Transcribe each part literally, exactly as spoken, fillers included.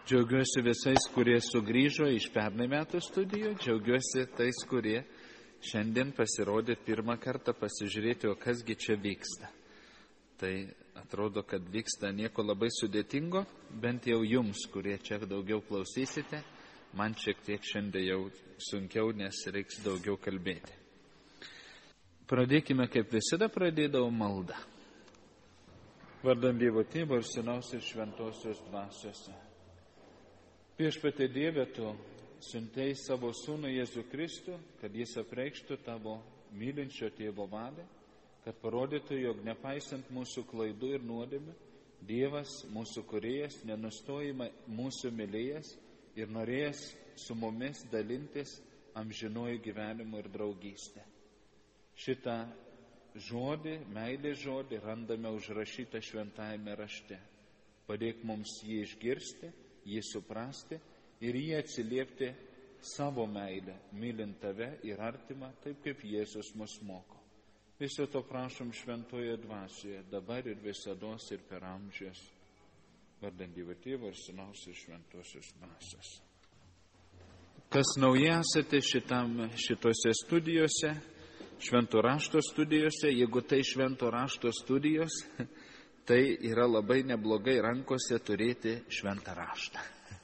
Džiaugiuosi visais, kurie sugrįžo iš pernai metų studijų, džiaugiuosi tais, kurie šiandien pasirodė pirmą kartą pasižiūrėti, o kasgi čia vyksta. Tai atrodo, kad vyksta nieko labai sudėtingo, bent jau jums, kurie čia daugiau klausysite, man šiek tiek šiandien jau sunkiau, nes reiks daugiau kalbėti. Pradėkime, kaip visada pradėdavau, maldą. Vardant Dievo Tėvo ir Sūnaus ir Šventosios Dvasios. Viešpatie Dieve, Tu siuntei savo Sūnų Jėzų Kristų, kad Jis apreikštų Tavo mylinčio Tėvo valią, kad parodytų, jog nepaisant mūsų klaidų ir nuodėmių, Dievas, mūsų Kūrėjas, nenustojama mūsų mylėjęs ir norėjęs su mumis dalintis amžinuoju gyvenimu ir draugystė. Šitą žodį, meilės žodį, randame užrašytą šventajame rašte. Padėk mums jį išgirsti, jį suprasti ir jį atsiliepti savo meilę, mylint Tave ir artimą, taip kaip Jėzus mus moko. Viso to prašom Šventoje Dvasioje, dabar ir visados ir per amžius. Vardant Dievo Tėvo ir Sūnaus ir Šventosios Dvasios. Kas naujai esate šitam, šitose studijose, Švento rašto studijose, jeigu tai Švento rašto studijos, tai yra labai neblogai rankose turėti Šventą raštą.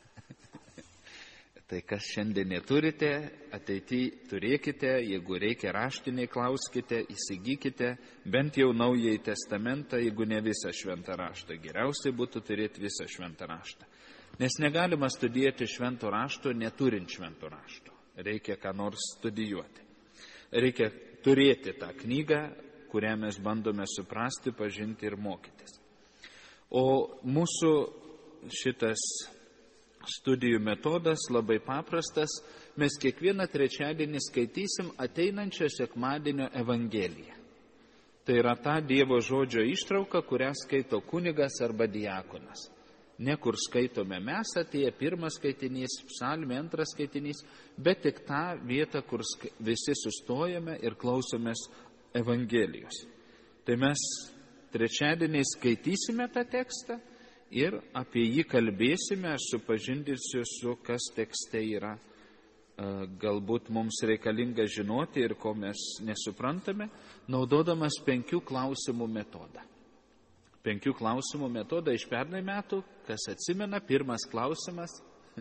Tai kas šiandien neturite, ateityje turėkite, jeigu reikia raštiniai, klauskite, įsigykite, bent jau Naująjį testamentą, jeigu ne visą Šventą raštą. Geriausiai būtų turėti visą Šventą raštą. Nes negalima studijuoti Švento rašto neturint Švento rašto. Reikia ką nors studijuoti. Reikia turėti tą knygą, kurią mes bandome suprasti, pažinti ir mokytis. O mūsų šitas studijų metodas labai paprastas. Mes kiekvieną trečiadienį skaitysim ateinančio sekmadienio Evangeliją. Tai yra ta Dievo žodžio ištrauka, kurią skaito kunigas arba diakonas. Ne kur skaitome mes, atėję pirmas skaitinys, psalmė, antras skaitinys, bet tik tą vietą, kur visi sustojame ir klausomės Evangelijos. Tai mes trečiadienį skaitysime tą tekstą ir apie jį kalbėsime, aš supažindinsiu su, kas tekste yra. Galbūt mums reikalinga žinoti ir ko mes nesuprantame, naudodamas penkių klausimų metodą. Penkių klausimų metodą iš pernai metų, kas atsimena, pirmas klausimas,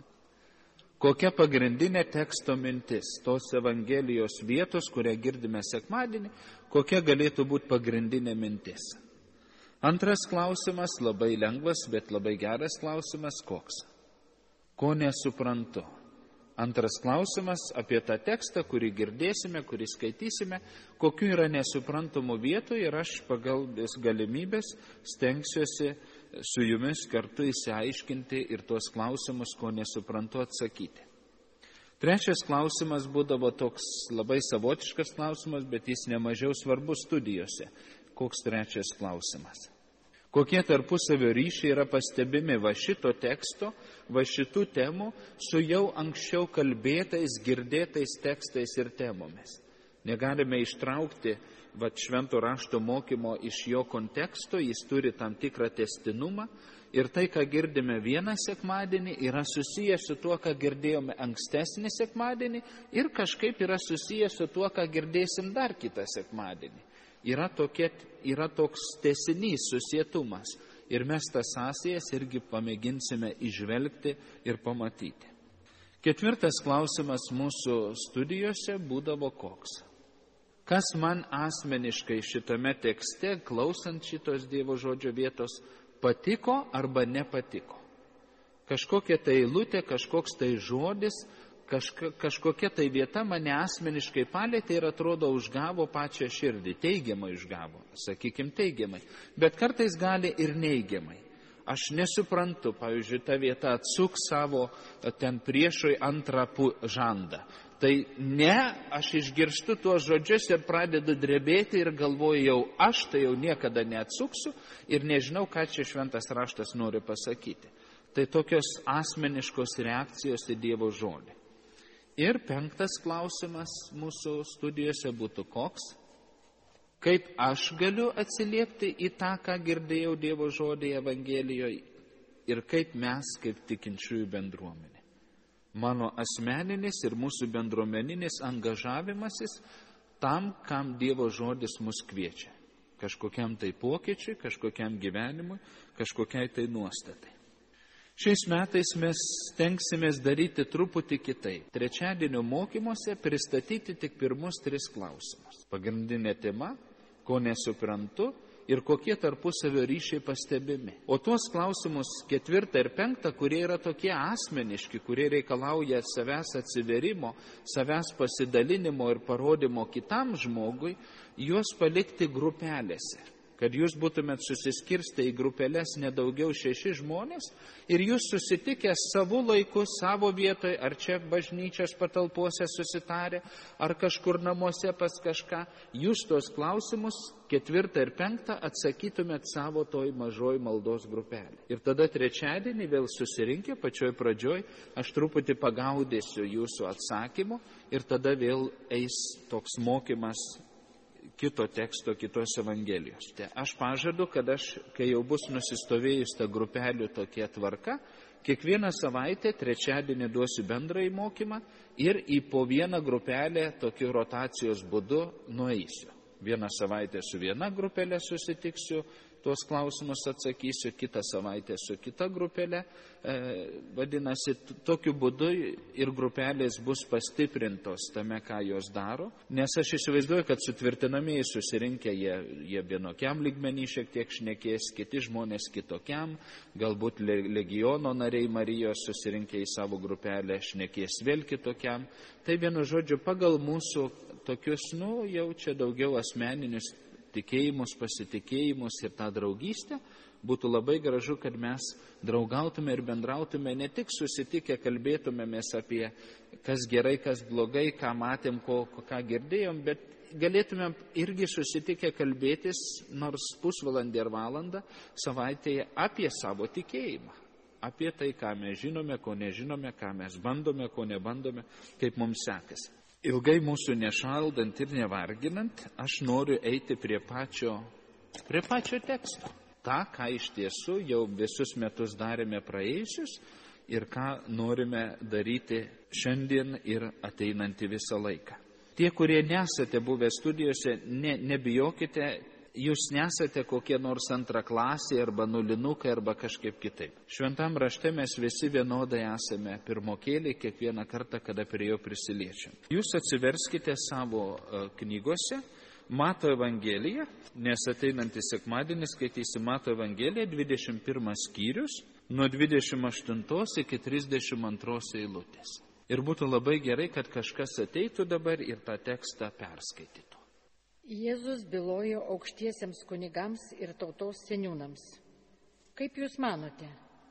kokia pagrindinė teksto mintis, tos Evangelijos vietos, kurią girdime sekmadienį, kokia galėtų būti pagrindinė mintis. Antras klausimas, labai lengvas, bet labai geras klausimas, koks? Ko nesuprantu? Antras klausimas apie tą tekstą, kurį girdėsime, kurį skaitysime, kokiu yra nesuprantamų vietų ir aš pagal galimybės stengsiuosi su jumis kartu įsiaiškinti ir tuos klausimus, ko nesuprantu, atsakyti. Trečias klausimas būdavo toks labai savotiškas klausimas, bet jis nemažiau svarbus studijose. Koks trečias klausimas? Kokie tarpusavio ryšiai yra pastebimi va šito teksto, va šitų temų su jau anksčiau kalbėtais, girdėtais tekstais ir temomis. Negalime ištraukti va švento rašto mokymo iš jo konteksto, jis turi tam tikrą testinumą ir tai, ką girdime vieną sekmadienį, yra susijęs su tuo, ką girdėjome ankstesnį sekmadienį ir kažkaip yra susijęs su tuo, ką girdėsim dar kitą sekmadienį. Yra, tokie, yra toks tęsinys, susietumas ir mes tas sąsajas irgi pamėginsime įžvelgti ir pamatyti. Ketvirtas klausimas mūsų studijose būdavo koks. Kas man asmeniškai šitame tekste, klausant šitos Dievo žodžio vietos, patiko arba nepatiko? Kažkokia tai eilutė, kažkoks tai žodis, Kažka, kažkokia tai vieta mane asmeniškai palėtė ir atrodo užgavo pačią širdį, teigiamai užgavo, sakykim teigiamai, bet kartais gali ir neigiamai. Aš nesuprantu, pavyzdžiui, ta vieta atsuk savo ten priešui antrą žandą. Tai ne, aš išgirstu tuos žodžius ir pradedu drebėti ir galvoju, jau aš tai jau niekada neatsuksiu ir nežinau, ką čia šventas raštas nori pasakyti. Tai tokios asmeniškos reakcijos į Dievo žodį. Ir penktas klausimas mūsų studijose būtų koks? Kaip aš galiu atsiliepti į tą, ką girdėjau Dievo žodį Evangelijoje ir kaip mes kaip tikinčiųjų bendruomenė. Mano asmeninis ir mūsų bendruomeninis angažavimasis tam, kam Dievo žodis mus kviečia. Kažkokiam tai pokyčiui, kažkokiam gyvenimui, kažkokiai tai nuostatai. Šiais metais mes stengsimės daryti truputį kitaip. Trečiadienio mokymuose pristatyti tik pirmus tris klausimus. Pagrindinė tema, ko nesuprantu ir kokie tarpusavio ryšiai pastebimi. O tuos klausimus ketvirtą ir penktą, kurie yra tokie asmeniški, kurie reikalauja savęs atsiverimo, savęs pasidalinimo ir parodymo kitam žmogui, juos palikti grupelėse. Kad jūs būtumėt susiskirstę į grupelės nedaugiau šeši žmonės ir jūs susitikę savo laiku, savo vietoje, ar čia bažnyčios patalpose susitarę, ar kažkur namuose pas kažką, jūs tos klausimus ketvirtą ir penktą atsakytumėt savo toj mažoj maldos grupelė. Ir tada trečiadienį vėl susirinkę, pačioj pradžioj, aš truputį pagaudėsiu jūsų atsakymų ir tada vėl eis toks mokymas kito teksto, kitos evangelijos. Tai aš pažadu, kad aš, kai jau bus nusistovėjus ta grupelių tokia tvarka, kiekvieną savaitę trečiadienį duosiu bendrąjį mokymą ir į po vieną grupelę tokiu rotacijos būdu nueisiu. Vieną savaitę su viena grupelė susitiksiu, tuos klausimus atsakysiu, kitą savaitę su kita grupelė. E, vadinasi, tokiu būdu ir grupelės bus pastiprintos tame, ką jos daro. Nes aš įsivaizduoju, kad sutvirtinamieji susirinkę, jie, jie vienokiam lygmenį šiek tiek šnekės, kiti žmonės kitokiam, galbūt legiono nariai Marijos susirinkę į savo grupelę šnekės vėl kitokiam. Tai vienu žodžiu, pagal mūsų tokius, nu, jau čia daugiau asmeninius tikėjimus, pasitikėjimus ir tą draugystę, būtų labai gražu, kad mes draugautume ir bendrautume, ne tik susitikę kalbėtumėmės apie kas gerai, kas blogai, ką matėm, ko, ką girdėjom, bet galėtumėm irgi susitikę kalbėtis nors pusvalandį ar valandą savaitėje apie savo tikėjimą. Apie tai, ką mes žinome, ko nežinome, ką mes bandome, ko nebandome, kaip mums sekasi. Ilgai mūsų nešaldant ir nevarginant, aš noriu eiti prie pačio, prie pačio teksto. Ta, ką iš tiesų jau visus metus darėme praėjusius ir ką norime daryti šiandien ir ateinantį visą laiką. Tie, kurie nesate buvę studijose, ne, nebijokite, jūs nesate kokie nors antra klasė arba nulinukai arba kažkaip kitaip. Šventam rašte mes visi vienodai esame pirmokėliai kiekvieną kartą, kada prie jo prisiliečiam. Jūs atsiverskite savo knygose Mato Evangeliją, nes ateinantį sekmadienį skaitysi Mato Evangeliją, dvidešimt pirmas skyrius, nuo dvidešimt aštuntos iki trisdešimt antros eilutės. Ir būtų labai gerai, kad kažkas ateitų dabar ir tą tekstą perskaitytų. Jėzus bylojo aukštiesiems kunigams ir tautos seniūnams. Kaip jūs manote?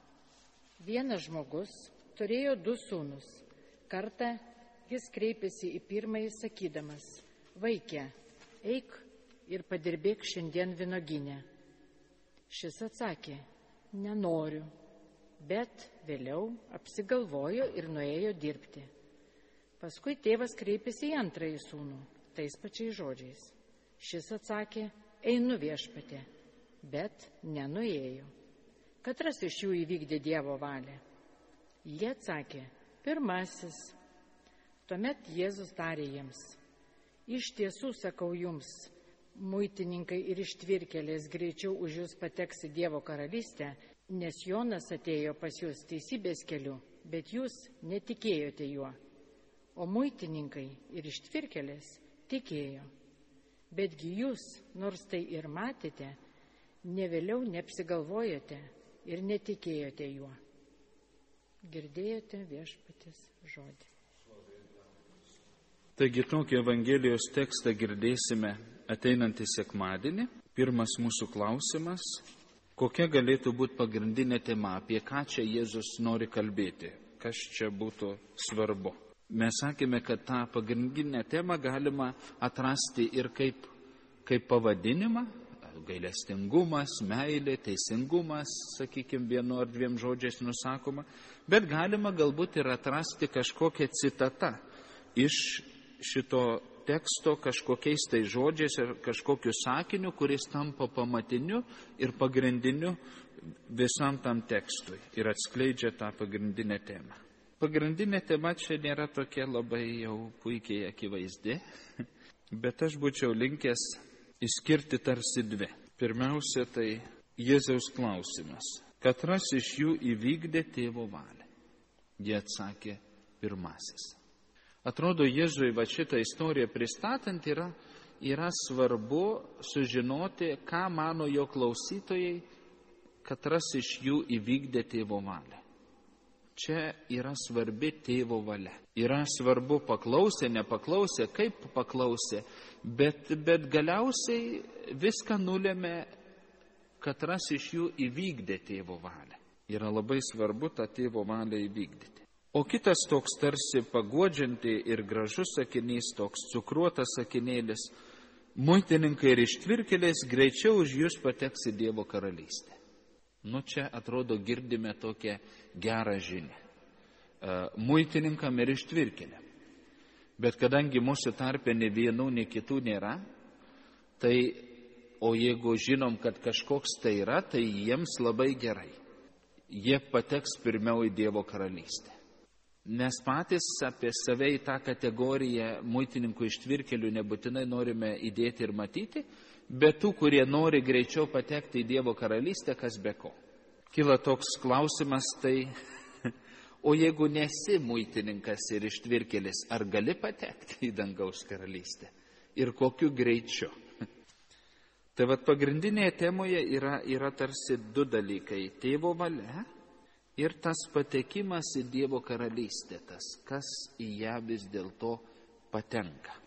Vienas žmogus turėjo du sūnus. Kartą jis kreipėsi į pirmąjį sakydamas: Vaike, eik ir padirbėk šiandien vynuogyne. Šis atsakė: nenoriu, bet vėliau apsigalvojo ir nuėjo dirbti. Paskui tėvas kreipėsi į antrąjį sūnų, tais pačiais žodžiais. Šis atsakė: einu viešpatie, bet nenuėjo. Katras iš jų įvykdė Dievo valią? Jie atsakė: pirmasis. Tuomet Jėzus tarė jiems: iš tiesų sakau jums, muitininkai ir ištvirkėlės greičiau už jūs pateks į Dievo karalystę, nes Jonas atėjo pas jūs teisybės keliu, bet jūs netikėjote juo. O muitininkai ir ištvirkėlės tikėjo. Betgi jūs, nors tai ir matėte, ne vėliau neapsigalvojote ir netikėjote juo. Girdėjote viešpaties žodį. Taigi tokį Evangelijos tekstą girdėsime ateinantį sekmadienį. Pirmas mūsų klausimas: kokia galėtų būti pagrindinė tema, apie ką čia Jėzus nori kalbėti, kas čia būtų svarbu. Mes sakėme, kad tą pagrindinę temą galima atrasti ir kaip, kaip pavadinimą, gailestingumas, meilė, teisingumas, sakykime, vienu ar dviem žodžiais nusakoma, bet galima galbūt ir atrasti kažkokią citatą iš šito teksto kažkokiais tai žodžiais ir kažkokiu sakiniu, kuris tampa pamatiniu ir pagrindiniu visam tam tekstui ir atskleidžia tą pagrindinę temą. Pagrindinė tema čia nėra tokia labai jau puikiai akivaizdi, bet aš būčiau linkęs išskirti tarsi dvi. Pirmiausia, tai Jėzaus klausimas. Katras iš jų įvykdė tėvo valią? Jie atsakė pirmasis. Atrodo, Jėzui va šitą istoriją pristatant yra, yra svarbu sužinoti, ką mano jo klausytojai, katras iš jų įvykdė tėvo valią. Čia yra svarbi tėvo valia. Yra svarbu paklausė, nepaklausė, kaip paklausė, bet, bet galiausiai viską nulėmė, katras iš jų įvykdė tėvo valią. Yra labai svarbu tą tėvo valią įvykdyti. O kitas toks tarsi paguodžianti ir gražus sakinys, toks cukruotas sakinėlis, muitininkai ir ištvirkėlės greičiau už jūs pateks į Dievo karalystę. Nu čia atrodo girdime tokią gerą žinią. Muitininkam ir ištvirkėliam. Bet kadangi mūsų tarpe ne vienų, ne kitų nėra, tai, o jeigu žinom, kad kažkoks tai yra, tai jiems labai gerai. Jie pateks pirmiau į Dievo karalystę. Mes patys apie save į tą kategoriją muitininkų ištvirkėlių nebūtinai norime įdėti ir matyti, bet tų, kurie nori greičiau patekti į Dievo karalystę, kas be ko. Kila toks klausimas, tai, o jeigu nesi muitininkas ir ištvirkėlis, ar gali patekti į dangaus karalystę? Ir kokiu greičiu? Tai vat pagrindinėje temoje yra, yra tarsi du dalykai. Tėvo valia ir tas patekimas į Dievo karalystę, tas, kas į ją vis dėlto patenka.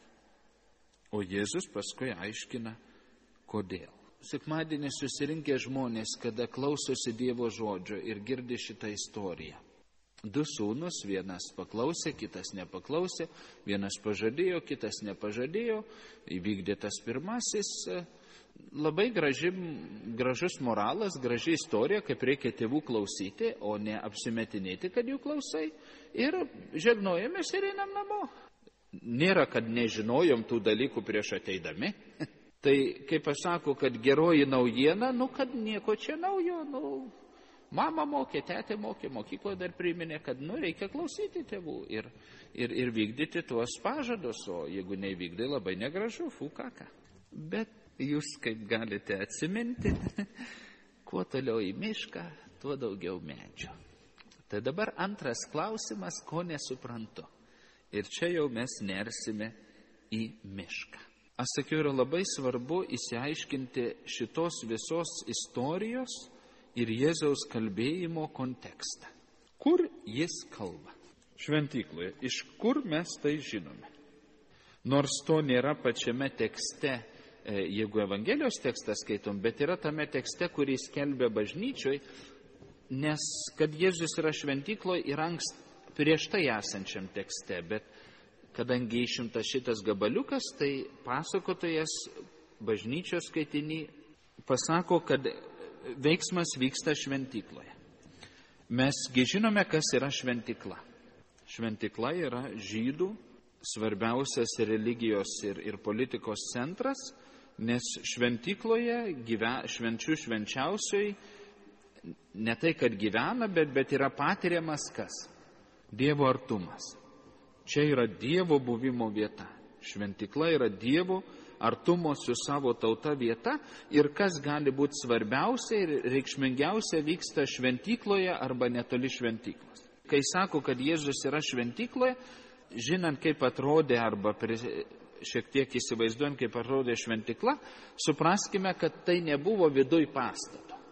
O Jėzus paskui aiškina, kodėl. Sekmadienį susirinkę žmonės, kada klausosi Dievo žodžio ir girdi šitą istoriją. Du sūnus, vienas paklausė, kitas nepaklausė, vienas pažadėjo, kitas nepažadėjo, įvykdė tas pirmasis. Labai graži, gražus moralas, graži istorija, kaip reikia tėvų klausyti, o ne apsimetinėti, kad jų klausai. Ir žegnojamės ir einam namo. Nėra, kad nežinojom tų dalykų prieš ateidami. Tai, kaip aš sako, kad geroji naujiena, nu, kad nieko čia naujo, nu, mama mokė, tetė mokė, mokykloje dar priminė, kad, nu, reikia klausyti tėvų ir, ir, ir vykdyti tuos pažadus, o jeigu neįvykdai, labai negražu, fu kaka. Bet jūs kaip galite atsiminti, kuo toliau į mišką, tuo daugiau medžių. Tai dabar antras klausimas, ko nesuprantu. Ir čia jau mes nersime į mišką. Aš sakiau, yra labai svarbu įsiaiškinti šitos visos istorijos ir Jėzaus kalbėjimo kontekstą. Kur jis kalba? Šventykloje. Iš kur mes tai žinome? Nors to nėra pačiame tekste, jeigu Evangelijos tekstą skaitom, bet yra tame tekste, kurį skelbia bažnyčioj, nes kad Jėzus yra šventykloje yra ankst prieš tai esančiam tekste, bet kadangi išimtas šitas gabaliukas, tai pasakotojas bažnyčios skaitinį pasako, kad veiksmas vyksta šventykloje. Mesgi žinome, kas yra šventykla. Šventykla yra žydų svarbiausias religijos ir, ir politikos centras, nes šventykloje gyve, švenčių švenčiausioj ne tai, kad gyvena, bet, bet yra patiriamas kas? Dievo artumas. Čia yra Dievo buvimo vieta. Šventykla yra Dievo artumo su savo tauta vieta ir kas gali būti svarbiausia ir reikšmingiausia vyksta šventykloje arba netoli šventyklos. Kai sako, kad Jėzus yra šventykloje, žinant, kaip atrodė arba šiek tiek įsivaizduojant, kaip atrodė šventykla, supraskime, kad tai nebuvo viduj pastato.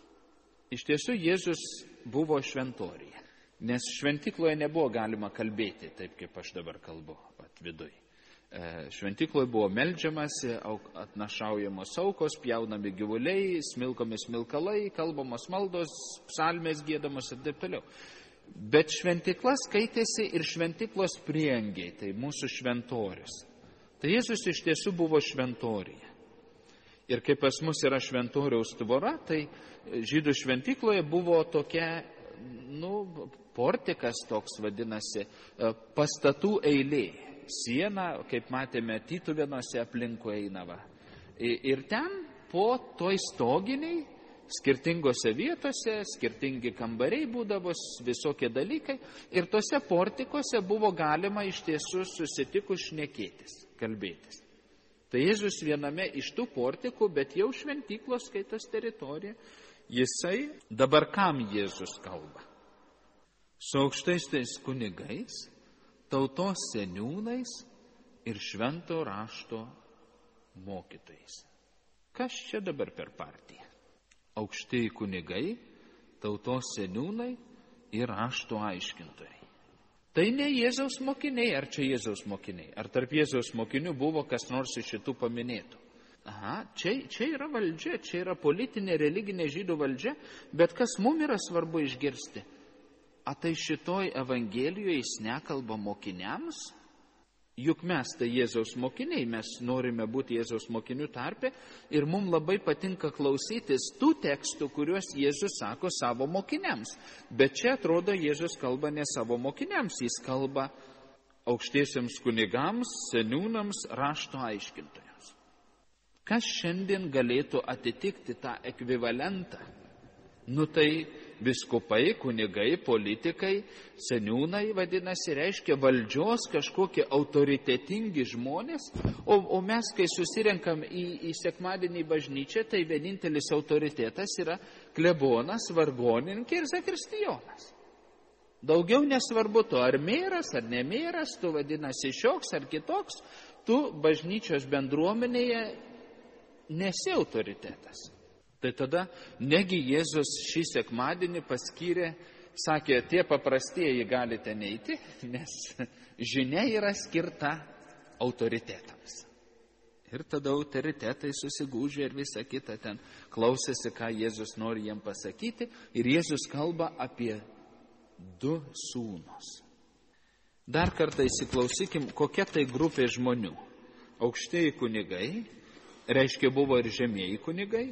Iš tiesų, Jėzus buvo šventorija. Nes šventykloje nebuvo galima kalbėti taip, kaip aš dabar kalbu, at viduj. Šventykloje buvo meldžiamasi, atnašaujamos aukos, pjaunami gyvuliai, smilkomi smilkalai, kalbamos maldos, psalmės giedamos ir taip toliau. Bet šventykla skaitėsi ir šventyklos prieangiai, tai mūsų šventorius. Tai Jėzus iš tiesų buvo šventorija. Ir kaip pas mus yra šventoriaus tvora, tai žydų šventykloje buvo tokia, nu, portikas toks vadinasi, pastatų eilė. Siena, kaip matėme, Tytuvėnuose aplinkui einava. Ir ten po toj stoginiai skirtingose vietose, skirtingi kambariai būdavo, visokie dalykai. Ir tose portikose buvo galima iš tiesų susitikus šnekėtis, kalbėtis. Tai Jėzus viename iš tų portikų, bet jau šventyklos skaitos teritorija, jisai, dabar kam Jėzus kalba? Su aukštaisiais kunigais, tautos seniūnais ir švento rašto mokytojais. Kas čia dabar per partiją? Aukštieji kunigai, tautos seniūnai ir rašto aiškintojai. Tai ne Jėzaus mokiniai, ar čia Jėzaus mokiniai? Ar tarp Jėzaus mokinių buvo kas nors iš šitų paminėtų? Aha, čia, čia yra valdžia, čia yra politinė, religinė žydų valdžia, bet kas mums yra svarbu išgirsti? A tai šitoj Evangelijoje jis nekalba mokiniams? Juk mes tai Jėzaus mokiniai, mes norime būti Jėzaus mokinių tarpe ir mums labai patinka klausytis tų tekstų, kuriuos Jėzus sako savo mokiniams. Bet čia atrodo Jėzus kalba ne savo mokiniams, jis kalba aukštiesiems kunigams, seniūnams, rašto aiškintojams. Kas šiandien galėtų atitikti tą ekvivalentą? Nu tai vyskupai, kunigai, politikai, seniūnai, vadinasi, reiškia valdžios kažkokie autoritetingi žmonės, o, o mes, kai susirenkam į, į sekmadienį bažnyčią, tai vienintelis autoritetas yra klebonas, vargonininkė ir zakristijonas. Daugiau nesvarbu to, ar mėras, ar nemėras, tu vadinasi šioks ar kitoks, tu bažnyčios bendruomenėje nesi autoritetas. Tai tada negi Jėzus šį sekmadienį paskyrė, sakė, tie paprastieji galite neiti, nes žinia yra skirta autoritetams. Ir tada autoritetai susigūžė ir visa kita ten klausėsi, ką Jėzus nori jiem pasakyti. Ir Jėzus kalba apie du sūnus. Dar kartą įsiklausykim, kokia tai grupė žmonių. Aukštieji kunigai, reiškia buvo ir žemieji kunigai,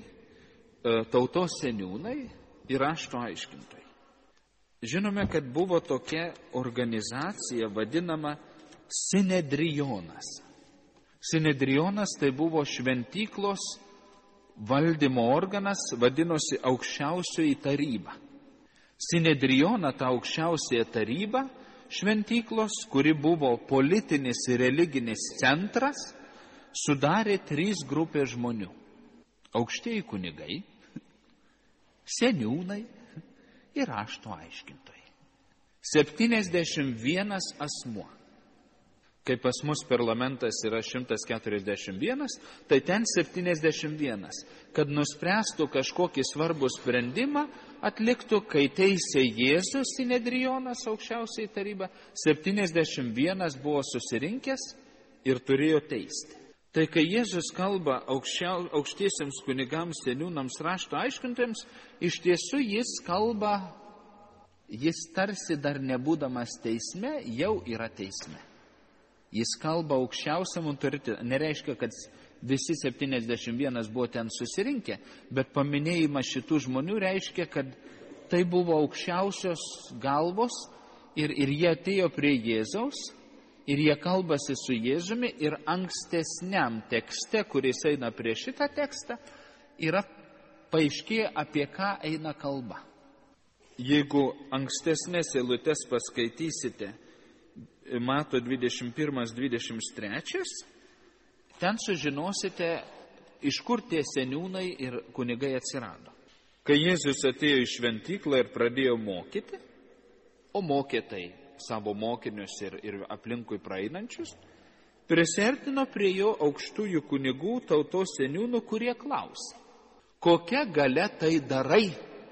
tautos seniūnai ir rašto aiškintojai. Žinome, kad buvo tokia organizacija vadinama Sinedrionas. Sinedrionas tai buvo šventyklos valdymo organas, vadinosi aukščiausioji taryba. Sinedrioną, tą aukščiausiąją tarybą šventyklos, kuri buvo politinis ir religinis centras, sudarė trys grupės žmonių. Aukštieji kunigai, seniūnai ir rašto aiškintojai. septyniasdešimt vienas asmuo. Kai pas mus parlamentas yra šimtas keturiasdešimt vienas, tai ten septyniasdešimt vienas. Kad nuspręstų kažkokį svarbų sprendimą, atliktų, kai teisė Jėzus Sinedrionas, aukščiausiai taryba, septyniasdešimt vienas buvo susirinkęs ir turėjo teisti. Tai kai Jėzus kalba aukščiau, aukštiesiems kunigams, seniūnams, rašto aiškintojams, iš tiesų jis kalba, jis tarsi dar nebūdamas teisme, jau yra teisme. Jis kalba aukščiausiam autoritetui. Nereiškia, kad visi septyniasdešimt vienas buvo ten susirinkę, bet paminėjimas šitų žmonių reiškia, kad tai buvo aukščiausios galvos ir, ir jie atėjo prie Jėzaus. Ir jie kalbasi su Jėzumi ir ankstesniam tekste, kuris eina prie šitą tekstą, yra paaiškėja, apie ką eina kalba. Jeigu ankstesnės eilutes paskaitysite, Mato dvidešimt pirmas dvidešimt trečias, ten sužinosite, iš kur tie seniūnai ir kunigai atsirado. Kai Jėzus atėjo į šventyklą ir pradėjo mokyti, o mokė tai savo mokinius ir, ir aplinkui praeinančius, prisertino prie jo aukštųjų kunigų, tautos seniūnų, kurie klausė, kokia galia tai darai?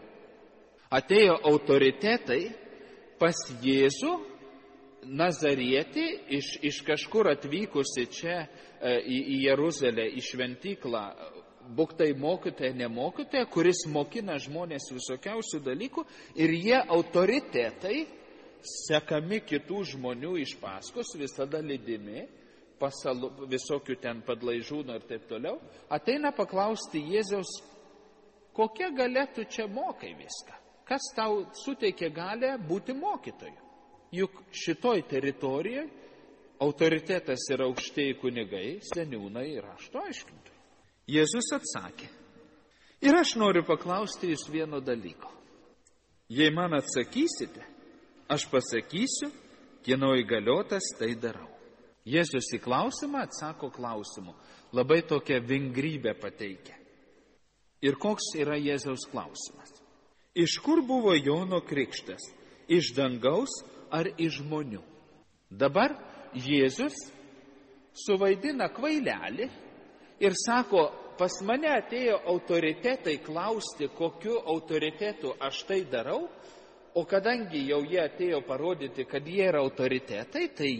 Atėjo autoritetai pas Jėzų, Nazarietį, iš, iš kažkur atvykusi čia e, į, į Jeruzalę, į šventyklą, būk tai mokytoja, nemokytoja, kuris mokina žmonės visokiausių dalykų, ir jie autoritetai, sekami kitų žmonių iš paskos, visada lydimi, pasalu, visokių ten padlaižūnų ir taip toliau, ateina paklausti Jėzaus, kokia galia tu čia mokai viską? Kas tau suteikia galę būti mokytoju? Juk šitoj teritorijoje autoritetas yra aukštieji kunigai, seniūnai ir rašto aiškintojai. Jėzus atsakė, Ir aš noriu paklausti jūs vieno dalyko. Jei man atsakysite, aš pasakysiu, kieno įgaliotas tai darau. Jėzus į klausimą atsako klausimu. Labai tokią vingrybę pateikia. Ir koks yra Jėzaus klausimas? Iš kur buvo Jono krikštas? Iš dangaus ar iš žmonių? Dabar Jėzus suvaidina kvailelį ir sako, pas mane atėjo autoritetai klausti, kokiu autoritetu aš tai darau, o kadangi jau jie atėjo parodyti, kad jie yra autoritetai, tai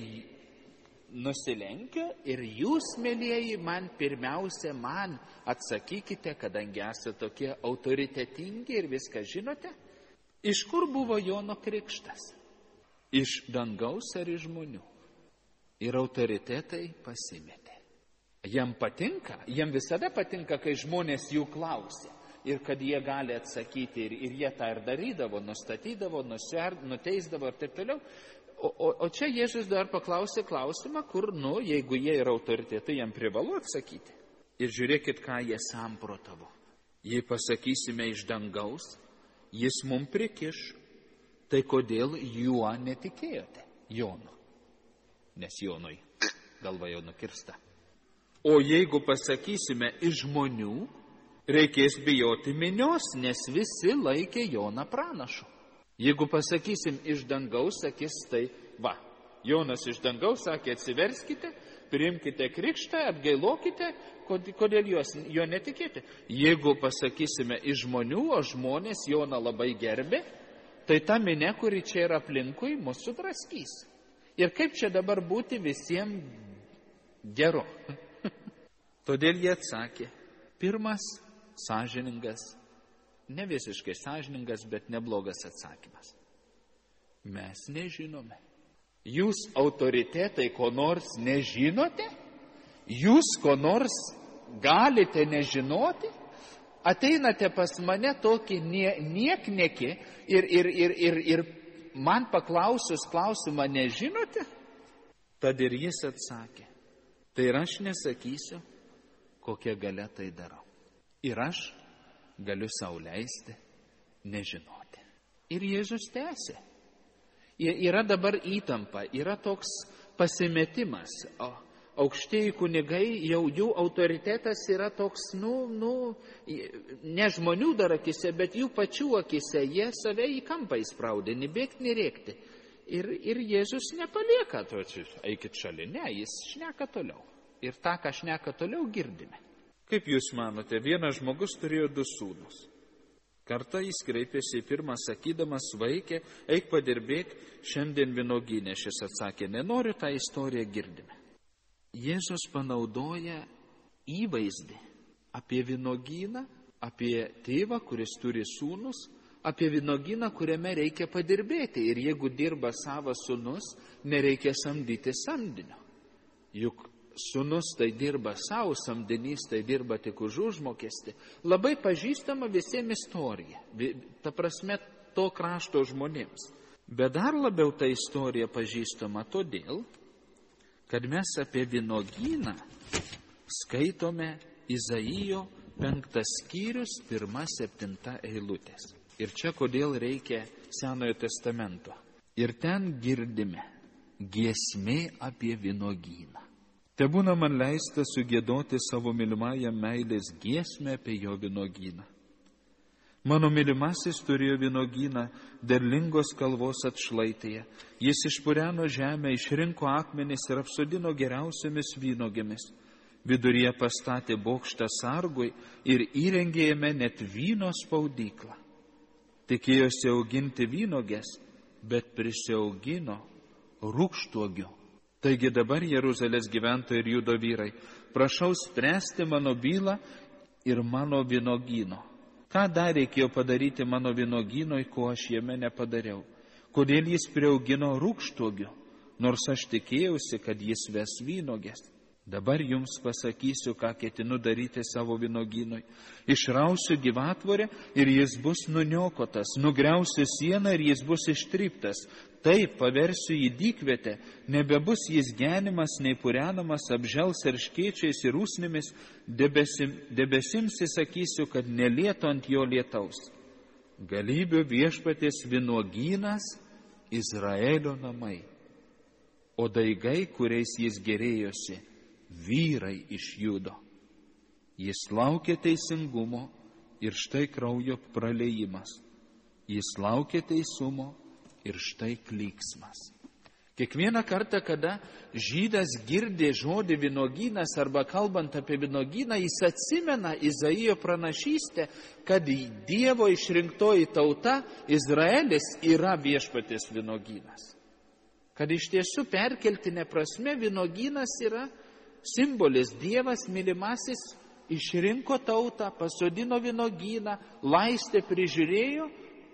nusilenkiu ir jūs, mėlieji, man pirmiausia, man atsakykite, kadangi esate tokie autoritetingi ir viską žinote, iš kur buvo Jono krikštas? Iš dangaus ar iš žmonių? Ir autoritetai pasimetė. Jam patinka, jam visada patinka, kai žmonės jų klausia ir kad jie gali atsakyti ir, ir jie tą ir darydavo, nustatydavo, nusiar, nuteisdavo ir taip toliau. O, o, o čia Jėzus dar paklausė klausimą, kur, nu, jeigu jie yra autoritetai, jam privalu atsakyti. Ir žiūrėkit, ką jie samprotavo. Jei pasakysime iš dangaus, jis mum prikiš. Tai kodėl juo netikėjote, Jonu? Nes Jonui galva jau nukirsta. O jeigu pasakysime iš žmonių, reikės bijoti minios, nes visi laikė Joną pranašu. Jeigu pasakysim iš dangaus, sakys tai, va, Jonas iš dangaus sakė, atsiverskite, priimkite krikštą, atgailokite, kodėl jos, jo netikėti. Jeigu pasakysime iš žmonių, o žmonės Joną labai gerbė, tai ta minė, kuri čia yra aplinkui, mus sudraskys. Ir kaip čia dabar būti visiems geru? Todėl jie atsakė, pirmas sąžiningas, ne visiškai sąžiningas, bet neblogas atsakymas. Mes nežinome. Jūs autoritetai ko nors nežinote? Jūs ko nors galite nežinoti? Ateinate pas mane tokį nie, niekneki ir, ir, ir, ir, ir man paklausius klausimą nežinote? Tad ir jis atsakė, tai ir aš nesakysiu, kokia galia tai darau. Ir aš galiu sau leisti nežinoti. Ir Jėzus tęsė. Yra dabar įtampa, yra toks pasimetimas. O aukštieji kunigai, jau jų autoritetas yra toks, nu, nu, ne žmonių dar akise, bet jų pačių akise. Jie save į kampą įspraudė, nebėgti, nerėkti. Ir, ir Jėzus nepalieka, to, eikit šalin, ne, jis šneka toliau. Ir tą, ką šneka toliau, girdime. Kaip jūs manote, vienas žmogus turėjo du sūnus. Kartą jis kreipėsi į pirmą, sakydamas, vaikė, eik padirbėk, šiandien vynuogyne. Šis atsakė, nenoriu, tą istoriją girdime. Jėzus panaudoja įvaizdį apie vynuogyną, apie tėvą, kuris turi sūnus, apie vynuogyną, kuriame reikia padirbėti. Ir jeigu dirba savas sūnus, nereikia samdyti samdinio. Juk sūnus tai dirba savo, samdinys tai dirba tik už užmokestį. Labai pažįstama visiems istorija, ta prasme to krašto žmonėms. Bet dar labiau ta istorija pažįstama todėl, kad mes apie vynuogyną skaitome Izaijo penktas skyrius, pirma, septinta eilutės. Ir čia kodėl reikia Senojo testamento. Ir ten girdime giesmė apie vynuogyną. Tebūna man leista sugiedoti savo mylimąją meilės giesmę apie jo vynuogyną. Mano mylimasis turėjo vynuogyną derlingos kalvos atšlaitėje. Jis išpureno žemę, išrinko akmenis ir apsodino geriausiamis vynuogėmis. Viduryje pastatė bokštą sargui ir įrengė jame net vyno spaudyklą. Tikėjosi auginti vynuogės, bet prisiaugino rūgštuogių. Taigi dabar Jeruzalės gyventojai ir Judo vyrai, prašau spręsti mano bylą ir mano vynuogyno. Ką dar reikėjo padaryti mano vynuogynoj, ko aš jame nepadariau? Kodėl jis priaugino rūgštuogių, nors aš tikėjausi, kad jis ves vynuogės? Dabar jums pasakysiu, ką ketinu daryti savo vynogynui. Išrausiu gyvatvorę ir jis bus nuniokotas, nugriausiu sieną ir jis bus ištryptas. Taip paversiu į dykvietę, nebebus jis genimas, nei purenamas, apžels erškėčiais ir usnimis, debesim, debesims įsakysiu, kad nelietų ant jo lietaus. Galybių viešpaties vynuogynas Izraelio namai, o daigai, kuriais jis gerėjosi, vyrai iš Judo. Jis laukia teisingumo ir štai kraujo praleijimas. Jis laukia teisumo ir štai klyksmas. Kiekvieną kartą, kada žydas girdė žodį vynuogynas arba kalbant apie vynuogyną, jis atsimena Izaijo pranašystę, kad Dievo išrinktoji tauta Izraelis yra viešpaties vynuogynas. Kad iš tiesų perkeltinė prasme vynuogynas yra simbolis. Dievas mylimasis išrinko tautą, pasodino vynuogyną, laistė, prižiūrėjo,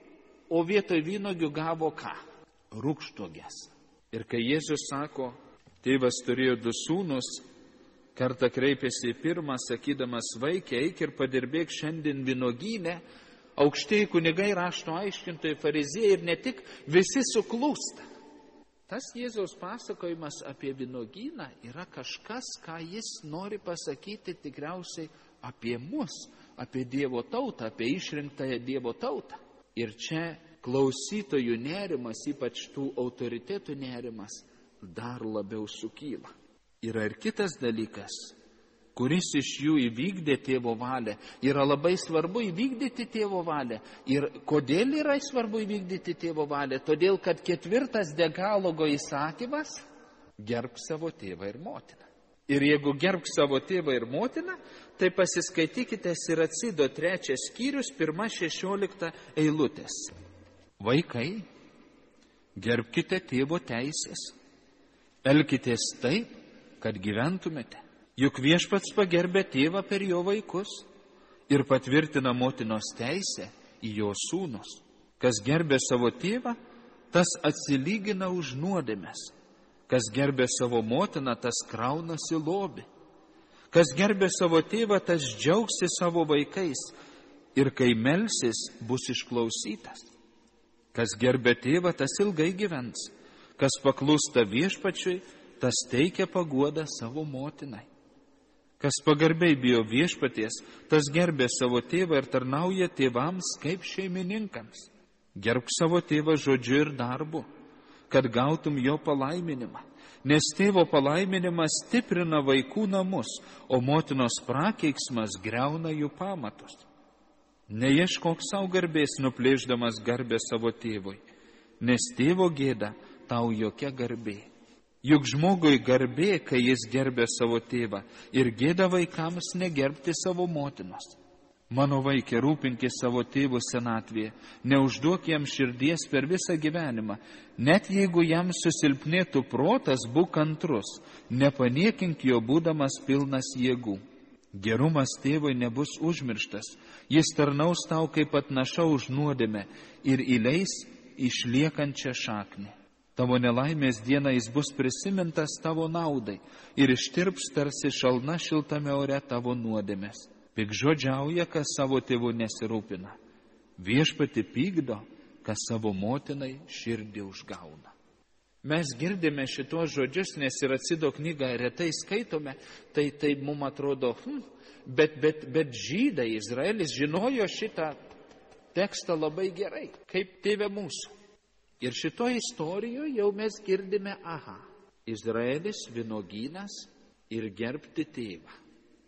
o vietoj vynuogių gavo ką? Rūgštuogės. Ir kai Jėzus sako, tėvas turėjo du sūnus, kartą kreipėsi į pirmą, sakydamas, vaikė, eik ir padirbėk šiandien vynuogyne, aukštieji kunigai, rašto aiškintojai, fariziejai ir ne tik, visi suklūsta. Tas Jėzaus pasakojimas apie vynuogyną yra kažkas, ką jis nori pasakyti tikriausiai apie mus, apie Dievo tautą, apie išrinktąją Dievo tautą. Ir čia klausytojų nerimas, ypač tų autoritetų nerimas, dar labiau sukyla. Yra ir kitas dalykas, kuris iš jų įvykdė tėvo valią. Yra labai svarbu įvykdyti tėvo valią. Ir kodėl yra svarbu įvykdyti tėvo valią? Todėl, kad ketvirtas dekalogo įsakymas – gerbk savo tėvą ir motiną. Ir jeigu gerbk savo tėvą ir motiną, tai pasiskaitykite Siracido trečias skyrius, pirma šešiolikta eilutės. Vaikai, gerbkite tėvo teisės, elkitės taip, kad gyventumėte. Juk viešpats pagerbė tėvą per jo vaikus ir patvirtina motinos teisę į jo sūnus. Kas gerbė savo tėvą, tas atsilygina už nuodėmes. Kas gerbė savo motiną, tas kraunasi lobį. Kas gerbė savo tėvą, tas džiaugsi savo vaikais ir kai melsis, bus išklausytas. Kas gerbė tėvą, tas ilgai gyvens. Kas paklūsta viešpačiui, tas teikia paguodą savo motinai. Kas pagarbiai bijo viešpaties, tas gerbė savo tėvą ir tarnauja tėvams kaip šeimininkams. Gerbk savo tėvą žodžiu ir darbu, kad gautum jo palaiminimą. Nes tėvo palaiminimas stiprina vaikų namus, o motinos prakeiksmas griauna jų pamatus. Neieškok savo garbės, nuplėšdamas garbę savo tėvui, nes tėvo gėda tau jokia garbė. Juk žmogui garbė, kai jis gerbė savo tėvą, ir gėda vaikams negerbti savo motinos. Mano vaikė, rūpinkis savo tėvų senatvėje, neužduok jam širdies per visą gyvenimą. Net jeigu jam susilpnėtų protas, būk kantrus, nepaniekink jo būdamas pilnas jėgų. Gerumas tėvui nebus užmirštas, jis tarnaus tau kaip atnaša už nuodėmę ir įleis išliekančią šaknį. Tavo nelaimės dieną jis bus prisimintas tavo naudai ir ištirps tarsi šalna šiltame ore tavo nuodėmės. Pikžodžiauja, kas savo tėvų nesirūpina. Viešpati pykdo, kas savo motinai širdį užgauna. Mes girdime šitos žodžius, nes ir Atsido knygą retai skaitome, tai, tai mums atrodo, hm, bet, bet, bet žydai, Izraelis žinojo šitą tekstą labai gerai, kaip tėve mūsų. Ir šitoje istorijoje jau mes girdime, aha, Izraelis vynuogynas ir gerbti tėvą.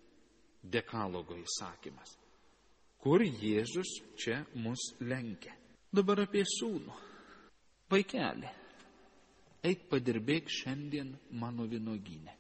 Dekalogo įsakymas. Kur Jėzus čia mus lenkia? Dabar apie sūnų. Vaikeli, eik padirbėk šiandien mano vynuogyne.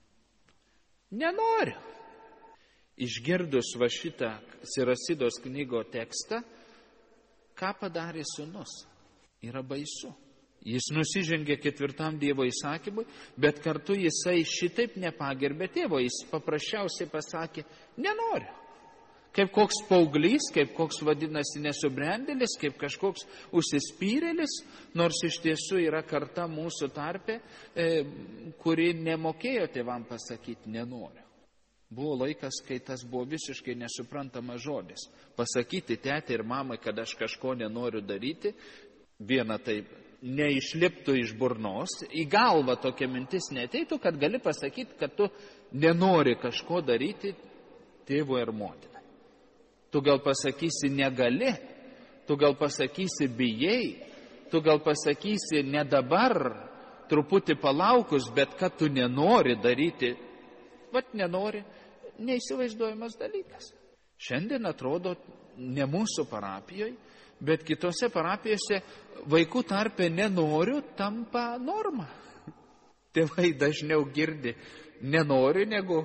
Nenoriu. Išgirdus va šitą Siracidos knygo tekstą, ką padarė sūnus? Yra baisu. Jis nusižengė ketvirtam Dievo įsakymui, bet kartu jisai šitaip nepagerbė tėvo. Jis paprasčiausiai pasakė, nenoriu. Kaip koks paauglys, kaip koks vadinasi nesubrendėlis, kaip kažkoks užsispyrėlis, nors iš tiesų yra karta mūsų tarpe, e, kuri nemokėjo tėvam pasakyti nenoriu. Buvo laikas, kai tas buvo visiškai nesuprantamas žodis. Pasakyti tėtė ir mamai, kad aš kažko nenoriu daryti, viena taip neišliptų iš burnos, į galvą tokia mintis neteitų, kad gali pasakyti, kad tu nenori kažko daryti tėvui ar motinai. Tu gal pasakysi negali, tu gal pasakysi bijai, tu gal pasakysi ne dabar, truputį palaukus, bet kad tu nenori daryti, vat nenori, neįsivaizduojamas dalykas. Šiandien atrodo ne mūsų parapijoje, bet kitose parapijose vaikų tarpe nenoriu tampa norma. Tėvai dažniau girdi nenoriu negu,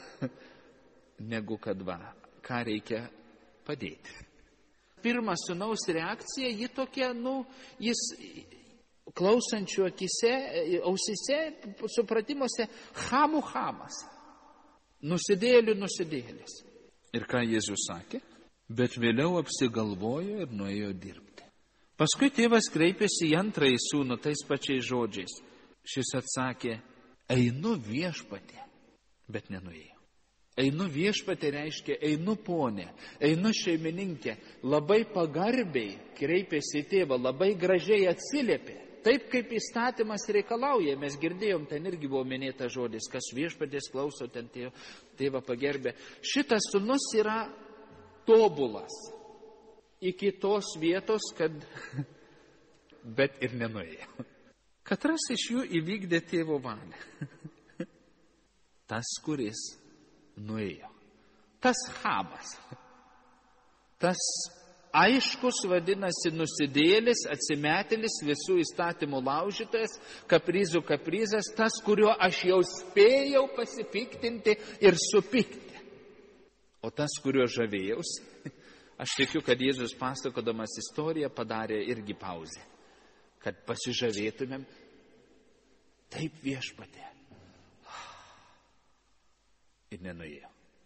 negu kad va, ką reikia padėti. Pirmas sūnaus reakcija, ji tokia, nu, jis klausančių akise, ausise, supratimuose, hamų hamas. Nusidėlių nusidėlis. Ir ką Jėzus sakė? Bet vėliau apsigalvojo ir nuėjo dirbti. Paskui tėvas kreipėsi į antrąjį sūnų tais pačiais žodžiais. Šis atsakė, einu viešpatie, bet nenuėjo. Einu viešpatie reiškia, einu ponė, einu šeimininkė, labai pagarbiai kreipėsi į tėvą, labai gražiai atsiliepė. Taip kaip įstatymas reikalauja, mes girdėjom, ten irgi buvo minėta žodis, kas viešpaties klauso, ten tėvą pagerbė. Šitas sūnus yra tobulas iki tos vietos, kad bet ir nenuėjo. Katras iš jų įvykdė tėvo valią. Tas, kuris nuėjo. Tas Habas. Tas aiškus vadinasi nusidėlis, atsimetėlis, visų įstatymų laužytojas, kaprizų kaprizas, tas, kuriuo aš jau spėjau pasipiktinti ir supikti. O tas, kuriuo žavėjausi, aš tikiu, kad Jėzus pasakodamas istoriją padarė irgi pauzę, kad pasižavėtumėm, taip viešpatie. Ir nenuėjo.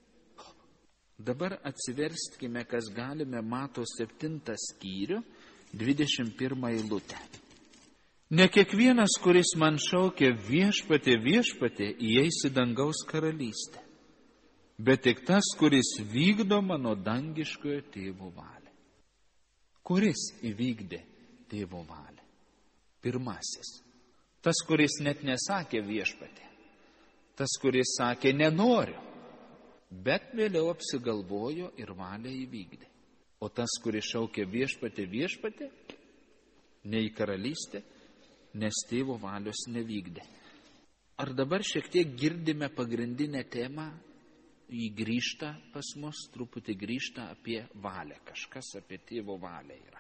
Dabar atsiverskime, kas galime, Mato septintą skyrių, dvidešimt pirmą eilutę. Ne kiekvienas, kuris man šaukia viešpatie, viešpatie, įeis į dangaus karalystę, bet tik tas, kuris vykdo mano dangiškojo tėvo valią. Kuris įvykdė tėvo valią? Pirmasis. Tas, kuris net nesakė viešpatie. Tas, kuris sakė nenoriu, bet vėliau apsigalvojo ir valią įvykdė. O tas, kuris šaukė viešpatė, viešpatė, ne į karalystę, nes tėvo valios nevykdė. Ar dabar šiek tiek girdime pagrindinę temą, jį grįžta pas mus, truputį grįžta apie valią, kažkas apie tėvo valią yra.